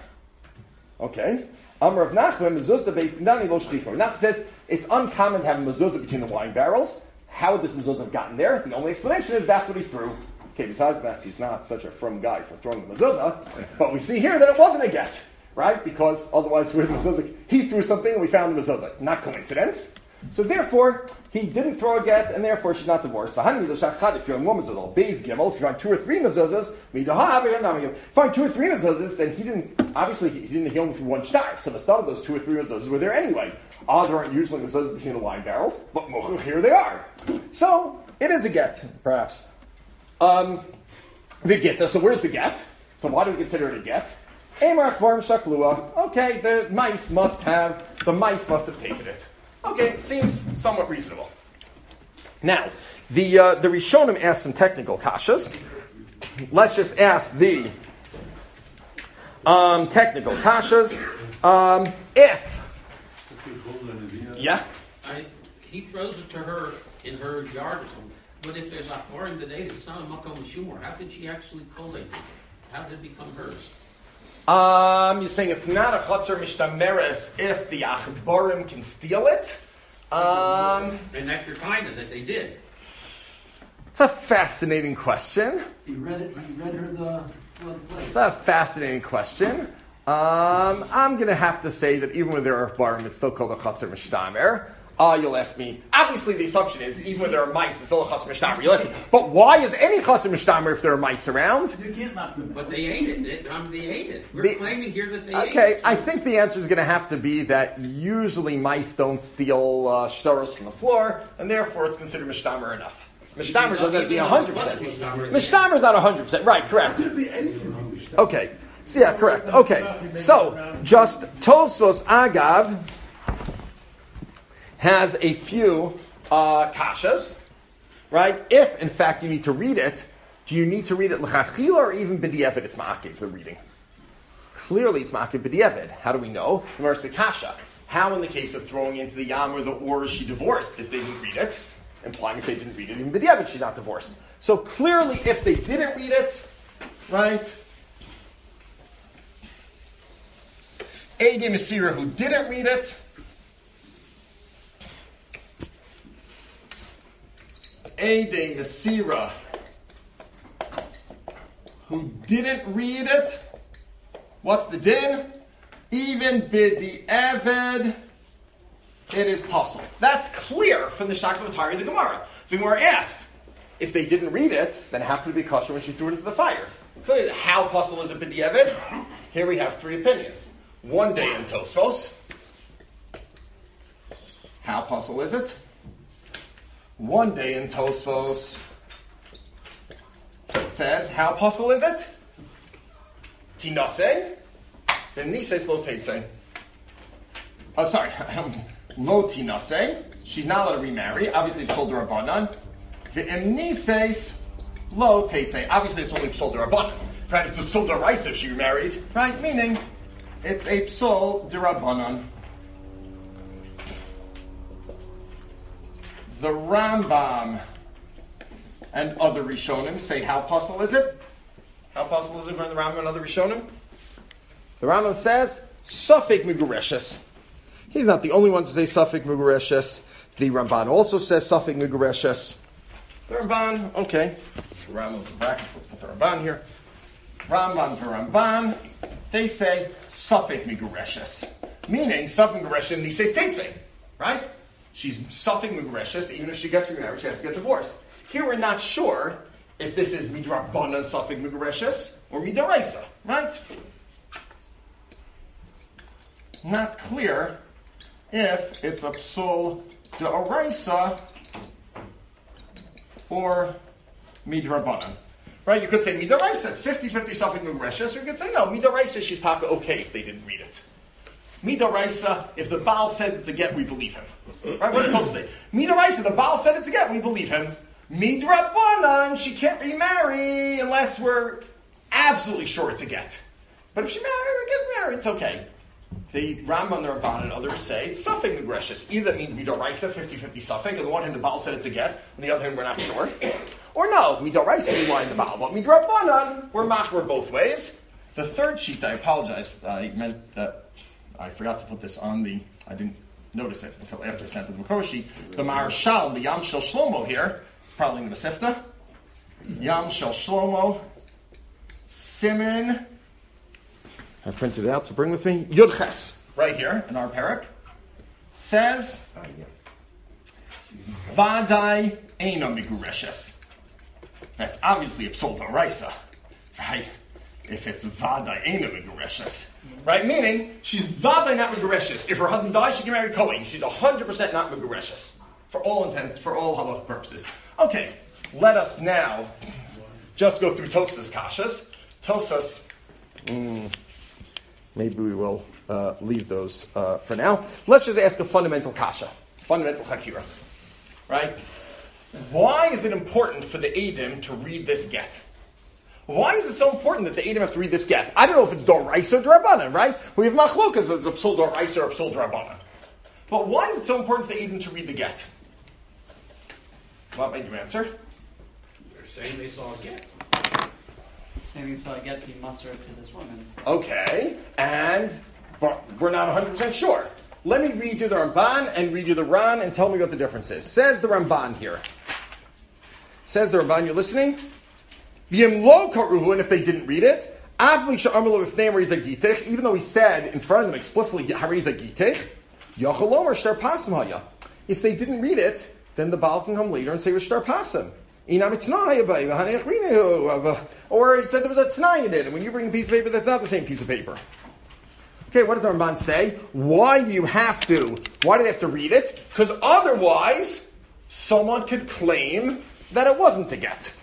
Okay? Amar of Nachman, mezuzah based in Dani Lo Shlichor. Nachman says it's uncommon to have a mezuzah between the wine barrels. How would this mezuzah have gotten there? The only explanation is that's what he threw. Okay, besides that, he's not such a firm guy for throwing the mezuzah, but we see here that it wasn't a get. Right? Because otherwise, with mezuzah, he threw something and we found the mezuzah. Not coincidence. So therefore, he didn't throw a get, and therefore she's not divorced. If you're in one mezuzah, Beis Gimel, if you find two or three mezuzahs, if you find two or three mezuzahs, then he didn't, obviously, he didn't he only threw one star. So the start of those two or three mezuzahs were there anyway. Ah, there aren't usually mezuzahs between the wine barrels, but here they are. So, it is a get, perhaps. Um, the get, so where's the get? So why do we consider it a get? Okay, the mice must have, the mice must have taken it. Okay, seems somewhat reasonable. Now, the uh, the Rishonim asked some technical kashas. Let's just ask the um, technical kashas. Um, if, yeah? I, he throws it to her in her yard or something, but if there's a foreign today, it's not a makom shumor. How did she actually collate it? How did it become hers? Um, you're saying it's not a chotzer mishtameres if the achbarim can steal it? Um, and that you're kind of that they did. It's a fascinating question. He read it. He read her the, the place. It's a fascinating question. Um, I'm going to have to say that even when there are achbarim, it's still called a chotzer mishtamer. Uh, you'll ask me, obviously the assumption is, even when there are mice, it's still a chotzer mishtamer. You'll ask me, but why is any chotzer mishtamer if there are mice around? You can't knock them out. But they ate it. It um, they ate it. We're The- claiming here that they Okay, ate it. I think the answer is going to have to be that usually mice don't steal uh, shtaros from the floor, and therefore it's considered mishtamer enough. Mishtamer doesn't have to be one hundred percent. Mishtamer is not one hundred percent. Right, correct. It could be anything. Okay, so yeah, correct. Okay, so just Tosfos Agav has a few uh, kashas, right? If, in fact, you need to read it, do you need to read it l'chachila or even b'di'evid? It's ma'akev, the reading. Clearly, it's ma'akev b'di'evid. How do we know? Immerse kasha. How in the case of throwing into the yam or the or is she divorced if they didn't read it? Implying if they didn't read it, even b'diavad, she's not divorced. So clearly, if they didn't read it, right? Eidei Mesira who didn't read it, Eidei Mesira who didn't read it, what's the din? Even b'diavad, it is possible. That's clear from the Shakla Matari of the Gemara. The Gemara asked, if they didn't read it, then how could it be kosher when she threw it into the fire? Clearly, how possible is it b'diavad? Here we have three opinions. One day in Tosfos. How possible is it? One day in Tosfos says, how possible is it? Tinase, then nises lo teitse. Oh, sorry, lo tinase. She's not allowed to remarry. Obviously, it's sold to Rabbanan. V'im nises lo teitse. Obviously, it's only sold to Rabbanan. Right? It's sold to Rice if she remarried. Right? Meaning, it's a psol d'Rabbanan. The Rambam and other Rishonim say, how possible is it? How possible is it from the Rambam and other Rishonim? The Rambam says, Safek Megureshes. He's not the only one to say Safek Megureshes. The Ramban also says Safek Megureshes. The Ramban, okay. The Rambam with the brackets, let's put the Ramban here. Rambam to Ramban, they say Safek Megureshes. Meaning, Safek Megureshes, and they say Teitze, right? She's Safek Megureshes, even if she gets remarried, she has to get divorced. Here we're not sure if this is Midrabanan Safek Megureshes or Midaraisa, right? Not clear if it's a psul d'oraisa or midrabanan. Right? You could say midaraisa, it's fifty-fifty Safek Megureshes, or you could say no, midaraisa, she's taka okay if they didn't read it. Midaraisa, if the Baal says it's a get, we believe him. Right? What did Kos say? Midaraisa, the Baal said it's a get, we believe him. Midrabanan, she can't remarry unless we're absolutely sure it's a get. But if she married, get married, it's okay. The Rambam, the Ramban, and others say it's Safek Megureshes. Either that means Midoraisa, fifty-fifty Safek. On the one hand, the Baal said it's a get. On the other hand, we're not sure. Or no, Midoraisa, we lie in the Baal. But Midrabanan, we're machmer both ways. The third sheet, I apologize. I meant that I forgot to put this on the. I didn't notice it until after I sent it to the Makor sheet. The Maharshal, the Yam Shel Shlomo here, probably in the Masifta. Yam Shel Shlomo, Simin. I printed it out to bring with me. Yud Ches, right here in our parak, says, Vadai Eino Megureshes. That's obviously a psol d'oraisa, right? If it's Vadai Eino Megureshes, right? Meaning, she's Vadai not Megureshes. If her husband dies, she can marry Kohen. She's one hundred percent not Megureshes. For all intents, for all halakha purposes. Okay, let us now just go through Tosas Kashas. Tosas, mm, maybe we will uh, leave those uh, for now. Let's just ask a fundamental kasha, fundamental chakira, right? Why is it important for the Eidim to read this get? Why is it so important that the Eidim have to read this get? I don't know if it's Doraisa or Drabanan, right? We have machlokas whether it's a psul Doraisa or a psul Drabanan. But why is it so important for the Eidim to read the get? What made you answer? They're saying they saw a get. Saying so I get the muster to this woman. So. Okay, and but we're not one hundred percent sure. Let me read you the Ramban and read you the Ran and tell me what the difference is. Says the Ramban here. Says the Ramban, you're listening? V'yem lo karuhu, and if they didn't read it, even though he said in front of them explicitly, Hariza Gitech, Yachalomer Shtar Pasim Haya. If they didn't read it, then the Baal can come later and say, Shtar Pasim. Or he said there was a t'nai in it, and when you bring a piece of paper, that's not the same piece of paper. Okay, what does the Ramban say? Why do you have to? Why do they have to read it? Because otherwise, someone could claim that it wasn't a get.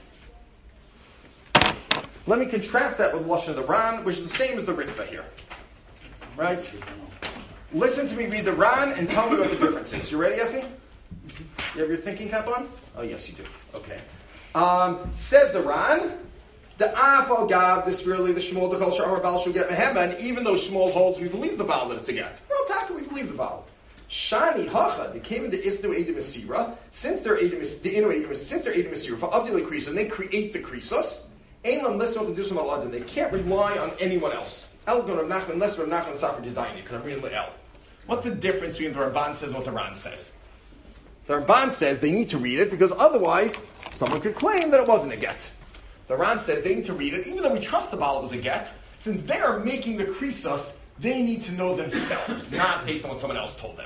Let me contrast that with Lashon of the Ran, which is the same as the Ritva here. Right? Listen to me read the Ran and tell me what the difference is. You ready, Effie? You have your thinking cap on? Oh, yes, you do. Okay. Um, says the Ran, the Afal Gav, this really, the Shmuel, the Kol Sha'ar Baal Shu Get Mehemba, and even though Shmuel holds, we believe the Baal that it's a get. No, Taka, we believe believe the Baal. Shani hacha, they came into Isnu Edim Asira, since they're Edim, the Inu Edim, since they're Edim Asira, for Avdil Krisos, and they create the Krisos, Ein Lam Lisno to do some Aladim. They can't rely on anyone else. El Gon Rav Nachman, unless Rav Nachman Safar Jadayni, can I read El? What's the difference between the Ramban says and what the Ran says? The Ramban says they need to read it because otherwise someone could claim that it wasn't a get. The Ran says they need to read it, even though we trust the Baal it was a get, since they are making the Krisos, they need to know themselves, not based on what someone else told them.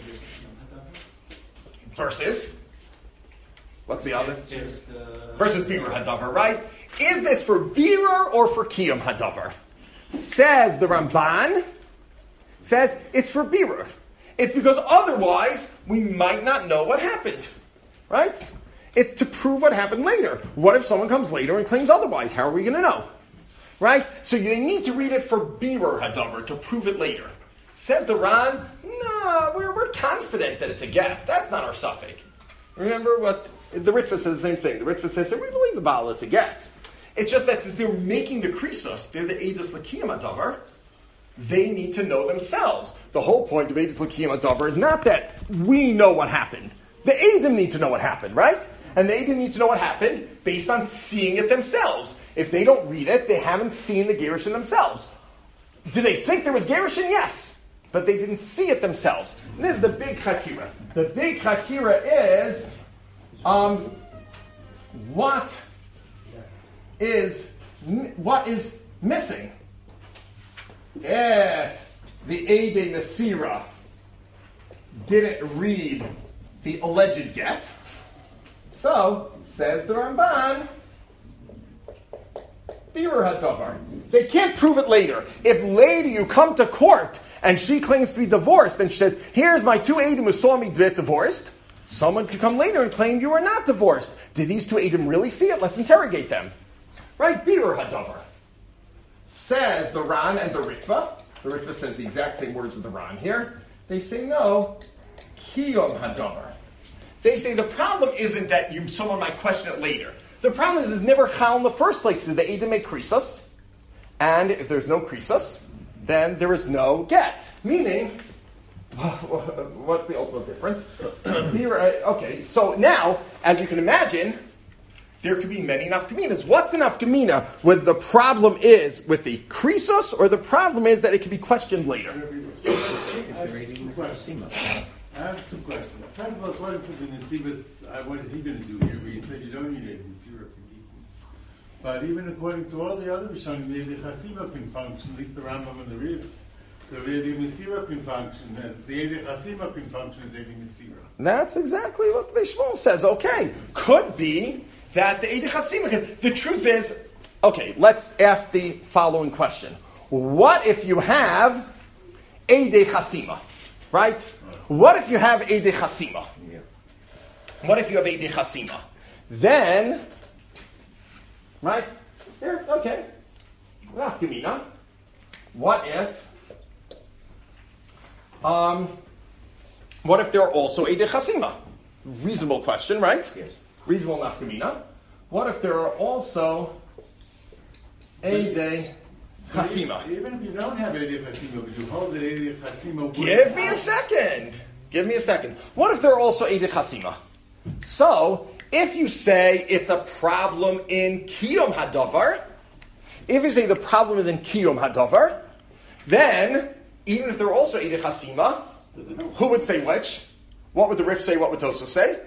Versus, what's the other? Just, uh, Versus Birur Hadavar, right? Is this for Birur or for Kiyum Hadavar? Says the Ramban, says it's for Birur. It's because otherwise we might not know what happened, right? It's to prove what happened later. What if someone comes later and claims otherwise? How are we going to know? Right? So you need to read it for Birur Hadavar to prove it later. Says the Ran, no, we're, we're confident that it's a get. That's not our suffix. Remember what the Ritva says the same thing. The Ritva says, we believe the Baal, it's a get. It's just that since they're making the Krisos, they're the Eidos L'Kiyam Hadavar, they need to know themselves. The whole point of Eidos L'Kiyam Hadavar is not that we know what happened. The Eidim need to know what happened, right? And the Eidim need to know what happened based on seeing it themselves. If they don't read it, they haven't seen the Gerushin themselves. Do they think there was Gerushin? Yes. But they didn't see it themselves. And this is the big Chakira. The big Chakira is, um, what is, what is missing? If the Eidei Mesira didn't read the alleged get, so, says the Ramban, Birur Hadavar. They can't prove it later. If later you come to court and she claims to be divorced, and she says, here's my two Eidim who saw me get divorced, someone could come later and claim you are not divorced. Did these two Eidim really see it? Let's interrogate them. Right? Birur Hadavar. Says the Ran and the Ritva. The Ritva says the exact same words as the Ran here. They say no, Kiyum Hadavar. They say the problem isn't that you someone might question it later. The problem is it's never chal in the first place. Is the Eidim make krisos, and if there's no krisos, then there is no get. Meaning, what's the ultimate difference? Here, okay, so now, as you can imagine, there could be many nafkaminas. What's the nafkamina? Whether the problem is with the krisos, or the problem is that it can be questioned later. I have two questions. First of all, according to the Nesivas, uh, what is he going to do here? But he said you don't need a Nesira Kedikun. But even according to all the other Rishonim, the Chasiva can function, at least the Rambam and the Riv. The Nesira can function, as the Chasiva can function as the Nesira. That's exactly what the Beishmol says. Okay, could be that the Eidei Chasima can. The truth is, okay, let's ask the following question. What if you have Eidei Chasima, right? What if you have Eidei Chasima? Yeah. What if you have Eidei Chasima? Then, right? Here, okay. Nafkamina. What if, um, what if there are also Eidei Chasima? Reasonable question, right? Yes. Reasonable nafkamina. What if there are also Eidei Chasima? Even if you don't have Eidei Chasima, but you hold that Eidei Chasima... Give me a second. Give me a second. What if there are also Eidei Chasima? So, if you say it's a problem in Kiyum Hadavar, if you say the problem is in Kiyum Hadavar, then, even if there are also Eidei Chasima, who would say which? What would the Rif say? What would Tosfos say?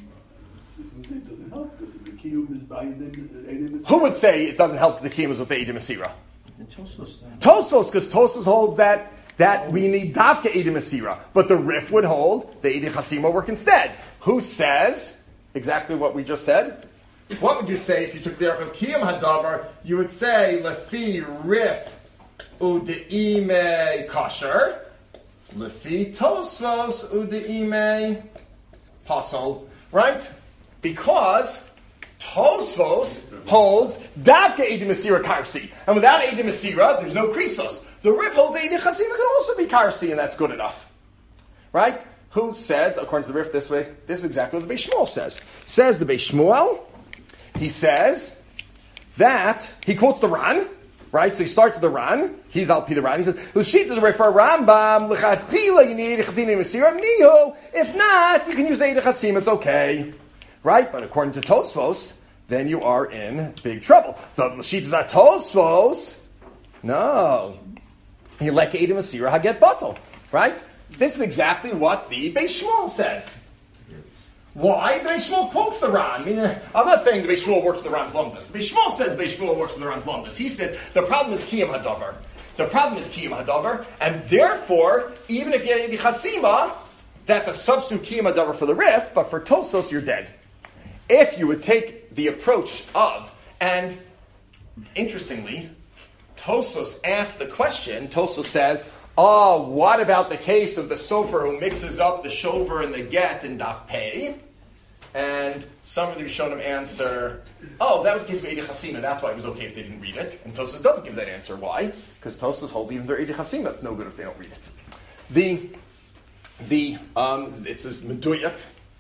Who would say it doesn't help the Kiyum is with the Eidei Mesira? Tosfos, because Tosfos holds that that we need Davka Eidei Mesira, but the Rif would hold the Eidei Chasima work instead. Who says exactly what we just said? What would you say if you took the Derech of Kiyum Hadavar? You would say Lefi Rif Udeime Kosher, Lefi Tosfos Udeime Pasol, right? Because Tosfos holds Davka Eidei Mesira Karsi. And without Eidei Mesira, there's no Krisos. The Rif holds Eidei Chasima can also be Karsi, and that's good enough. Right? Who says, according to the Rif this way, this is exactly what the Beis Shmuel says. Says the Beis Shmuel, he says that, he quotes the Ran, Right? So he starts with the Ran. He's Al Pi the Ran. He says, L'shit is a way for a Rambam. L'chachila, you need Chasim Mesiram Niho. If not, you can use Eid Chasim. It's okay. Right? But according to Tosfos, then you are in big trouble. So L'shit is not Tosfos. No. He lek Eid Mesira Haget Batal. Right? This is exactly what the Beis Shmuel says. Why? The Beis Shmuel quotes the Ran. I mean, I'm not saying the Beis Shmuel works with the Ran's Lumdus. The Beis Shmuel says the Beis Shmuel works with the Ran's Lumdus. He says the problem is Kiyam Hadavar. The problem is Kiyam Hadavar, and therefore, even if you have the Chasima, that's a substitute Kiyam Hadavar for the Rif, but for Tosos, you're dead. If you would take the approach of, and interestingly, Tosos asked the question, Tosos says, oh, what about the case of the sofer who mixes up the shover and the get in Daf Pei? And some of the Rishonim answer, oh, that was the case of Eid Chasima, that's why it was okay if they didn't read it. And Tosfos doesn't give that answer. Why? Because Tosfos holds even their Eid Chasima, it's no good if they don't read it. The, the, um, this is Meduyak,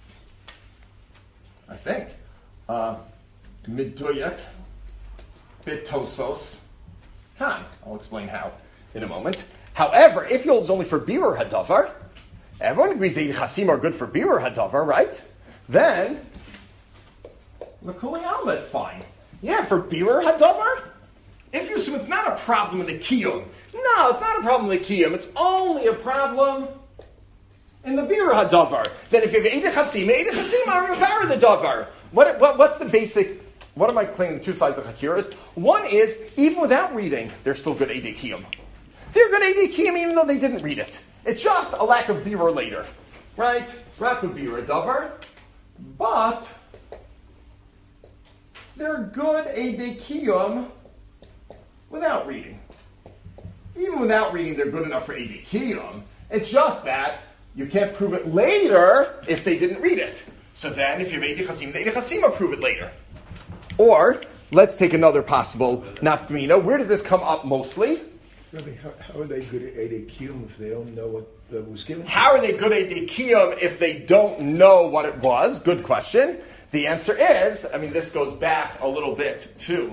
I think. Uh, Meduyak, bit Tosfos. Kan. I'll explain how in a moment. However, if he holds only for Birur Hadavar, everyone agrees Eid Chasim are good for Birur Hadavar, right? Then, L'Kuli Alma, it's fine. Yeah, for Birur Hadavar, if you assume it's not a problem in the Kiyum, no, it's not a problem in the Kiyum, it's only a problem in the Birur Hadavar. Then if you have Eid Chasim, Eid Chasim are Rivara the Davar. What, what, what's the basic, what am I claiming the two sides of Hakira is? One is, even without reading, they're still good Eid Kiyum. They're good Eid Kiyum even though they didn't read it. It's just a lack of birur later. Right? Rak would be a davar. But they're good Eid Kiyum without reading. Even without reading, they're good enough for Eid Kiyum. It's just that you can't prove it later if they didn't read it. So then, if you have Eid Chasim, the Eid Chasim will prove it later. Or, let's take another possible nafkamina. Where does this come up mostly? Rabbi, how, how are they good at Eid Kiyum if they don't know what uh, was given? How are they good at Eid Kiyum if they don't know what it was? Good question. The answer is, I mean, this goes back a little bit to,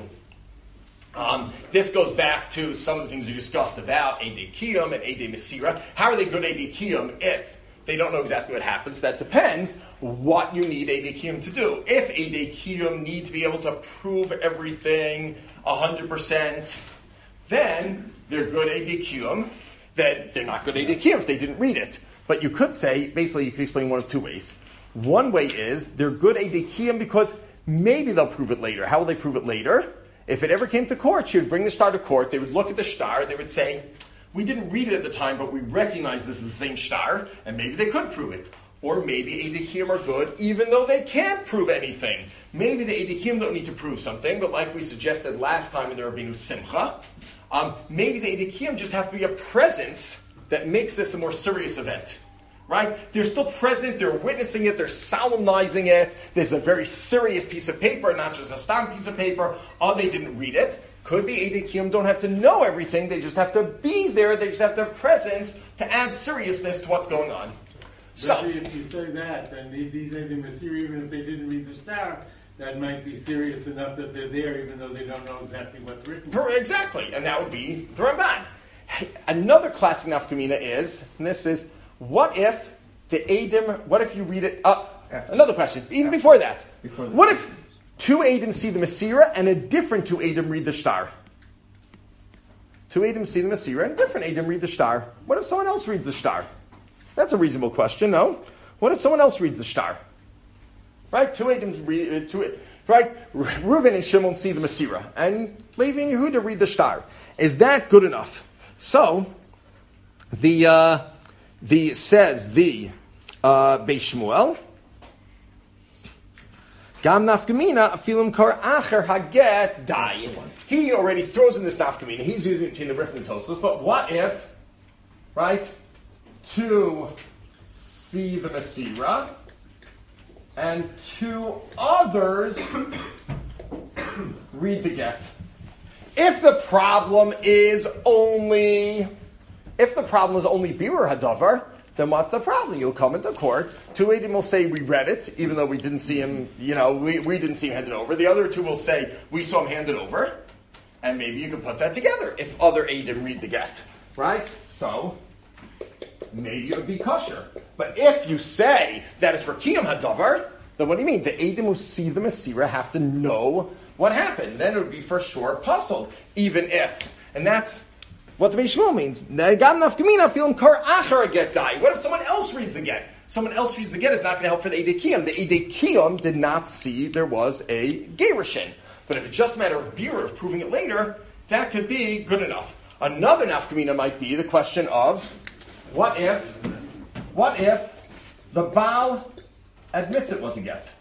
um, this goes back to some of the things we discussed about Eid Kiyum and Eid Mesira. How are they good at Eid Kiyum if they don't know exactly what happens? That depends what you need Eid Kiyum to do. If Eid Kiyum need to be able to prove everything one hundred percent, then they're good Eid Kiyum. Then they're not good Eid Kiyum if they didn't read it. But you could say, basically you could explain one of two ways. One way is, they're good Eid Kiyum because maybe they'll prove it later. How will they prove it later? If it ever came to court, she would bring the shtar to court, they would look at the shtar, they would say, we didn't read it at the time, but we recognize this is the same shtar, and maybe they could prove it. Or maybe Eid Kiyum are good, even though they can't prove anything. Maybe the Eid Kiyum don't need to prove something, but like we suggested last time in the Rabbeinu Simcha, um, maybe the Eid Kiyum just have to be a presence that makes this a more serious event. Right? They're still present, they're witnessing it, they're solemnizing it. There's a very serious piece of paper, not just a stamp piece of paper. Oh, they didn't read it. Could be Eid Kiyum don't have to know everything, they just have to be there, they just have their presence to add seriousness to what's going on. So, but if you say that, then these Eid Mesira, even if they didn't read the shtar, that might be serious enough that they're there, even though they don't know exactly what's written. Exactly, and that would be the Ramban. Another classic nafkamina is, and this is, what if the Eidim, what if you read it up? Another question, even After. before that. Before what if two Eidim see the Mesira and a different two Eidim read the shtar? Two Eidim see the Mesira and a different Eidim read the shtar. What if someone else reads the shtar? That's a reasonable question, no? What if someone else reads the shtar? Right? Two Eidim read, two, right? Reuven and Shimon see the Mesira, and Levi and Yehuda read the shtar. Is that good enough? So, the, uh, the, says the, uh, Beis Shmuel, Gam nafkamina afilim kar acher haget dai. He already throws in this nafkamina. He's using it between the Rif and the Tosfos. But what if, right, to see the Mesira and two others read the get? If the problem is only, if the problem is only birur hadavar, then what's the problem? You'll come into court. Two Eidim will say we read it, even though we didn't see him, you know, we, we didn't see him hand it over. The other two will say we saw him hand it over. And maybe you can put that together if other Eidim read the get. Right? So, maybe it would be kosher. But if you say that is for Kiyum Hadavar, then what do you mean? The Eidim who see the Masira have to know what happened. Then it would be for sure puzzled, even if. And that's what the Beis Shmuel means. What if someone else reads the get? Someone else reads the get is not going to help for the Eidei Kiyum. The Eidei Kiyum did not see there was a Gerushin. But if it's just a matter of Bira, of proving it later, that could be good enough. Another nafkamina might be the question of, what if, what if the Baal admits it was a get?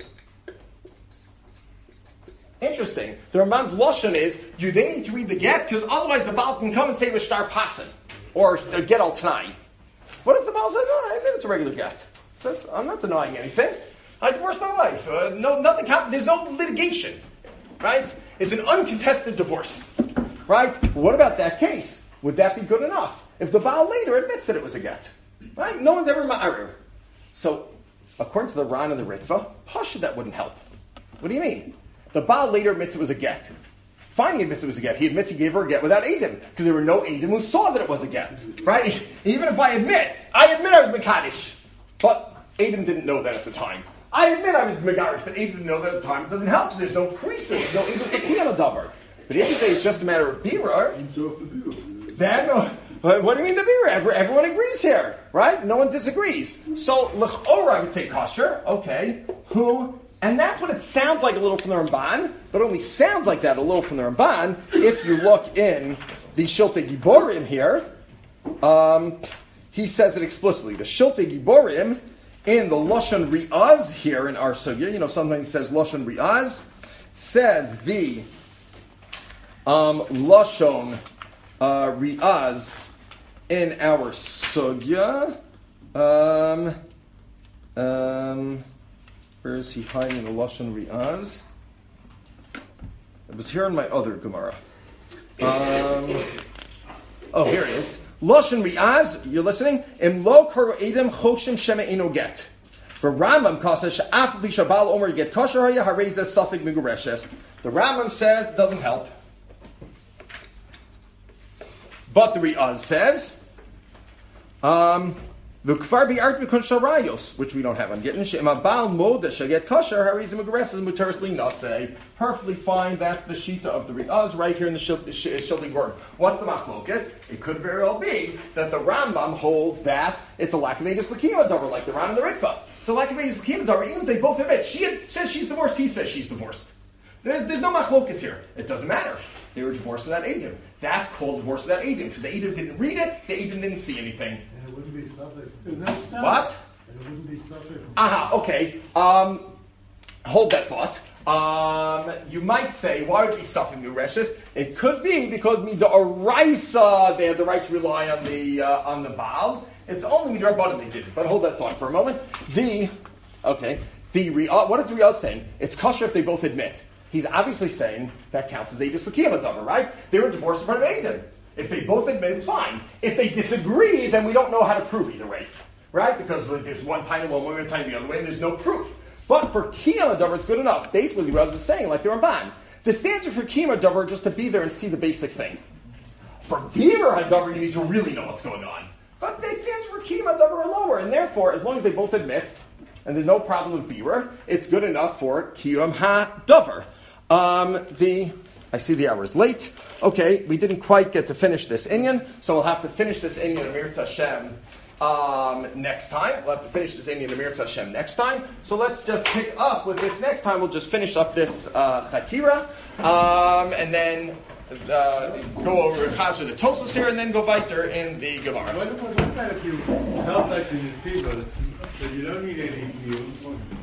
Interesting. The Ramban's lashon is, you they need to read the get, because otherwise the Baal can come and say Vashtar Pasan, or get al Tanai. What if the Baal says, no, I admit it's a regular get? Says, I'm not denying anything. I divorced my wife. Uh, no, nothing happened. There's no litigation. Right? It's an uncontested divorce. Right? What about that case? Would that be good enough? If the Baal later admits that it was a get. Right? No one's ever ma'arer. So, according to the Ran and the Ritva, Pasha, that wouldn't help. What do you mean? The Baal later admits it was a get. Fine, he admits it was a get. He admits he gave her a get without Eidim, because there were no Eidim who saw that it was a get. Right? Even if I admit, I admit I was Mekadosh, but Eidim didn't know that at the time. I admit I was Megarish, but Eidim didn't know that at the time. It doesn't help, because there's no creases, no Eidim Fakiyam Davar. But if you say it's just a matter of Bira, then, uh, what do you mean the Bira? Every, everyone agrees here, right? No one disagrees. So, L'chora, I would say kosher, okay, who... And that's what it sounds like a little from the Ramban, but only sounds like that a little from the Ramban if you look in the Shiltei Giborim here. Um, he says it explicitly. The Shiltei Giborim in the Lashon Ri'az here in our sugya, you know, sometimes it says Lashon Ri'az, says the um, Lashon uh, Ri'az in our sugya. Um, um, Where is he hiding the Lashon Ri'az? It was here in my other Gemara. Um, oh, here it is. Lashon Ri'az, you're listening? Im lo karo edem choshim shema eno get. For Rambam kasa she'af b'sha bal omer get kosher haya hareza suffik migureshes. The Rambam says doesn't help. But the Ri'az says, um, the kfar bi'art b'kon sharayos, which we don't have on getting. She'ema bal mod that shall get kosher hareza migureshes muteris li naseh. Perfectly fine. That's the shita of the Ri'az right here in the Shiltei Giborim. What's the machlokas? It could very well be that the Rambam holds that it's a lack of Eidus L'kiyum Davar, like the Ran and the Ritva. It's a lack of Eidus L'kiyum Davar, even if they both admit. She had, says she's divorced, he says she's divorced. There's, there's no machlokas here. It doesn't matter. They were divorced without Eidim. That's called divorce without Eidim, because the Eidim didn't read it, the Eidim didn't see anything. And it wouldn't be suffix. What? And it wouldn't be suffix. Aha, okay. Um, hold that thought. Um, you might say, why would it be something new reshes? It could be because mida oraisa they had the right to rely on the uh, on the Baal. It's only mida rabbanan they didn't. But hold that thought for a moment. The okay, the Ri'az, what is the Ri'az saying? It's kosher if they both admit. He's obviously saying that counts as Eidus L'kiyum Davar, right? They were divorced in front of Eidim. If they both admit, it's fine. If they disagree, then we don't know how to prove either way, right? Because there's one tiny one way, one tiny the other way, and there's no proof. But for Kiyam Davar, it's good enough. Basically, the Raz is saying, like the Ramban, the standard for Kiyam Davar is just to be there and see the basic thing. For Bira Davar, you need to really know what's going on. But the standards for Kiyam Davar are lower, and therefore, as long as they both admit, and there's no problem with Bira, it's good enough for Kiyam HaDavar. Um, the I see the hour is late. Okay, we didn't quite get to finish this inyan, so we'll have to finish this inyan Amir Tashem. Um, next time. We'll have to finish this Inyan Amir Hashem next time. So let's just pick up with this next time. We'll just finish up this uh, Chakira, um, and then uh, go over Chazar the Tosfos here, and then go weiter in the Gemara. What if, what if you held like the Nesivos, so you don't need any view?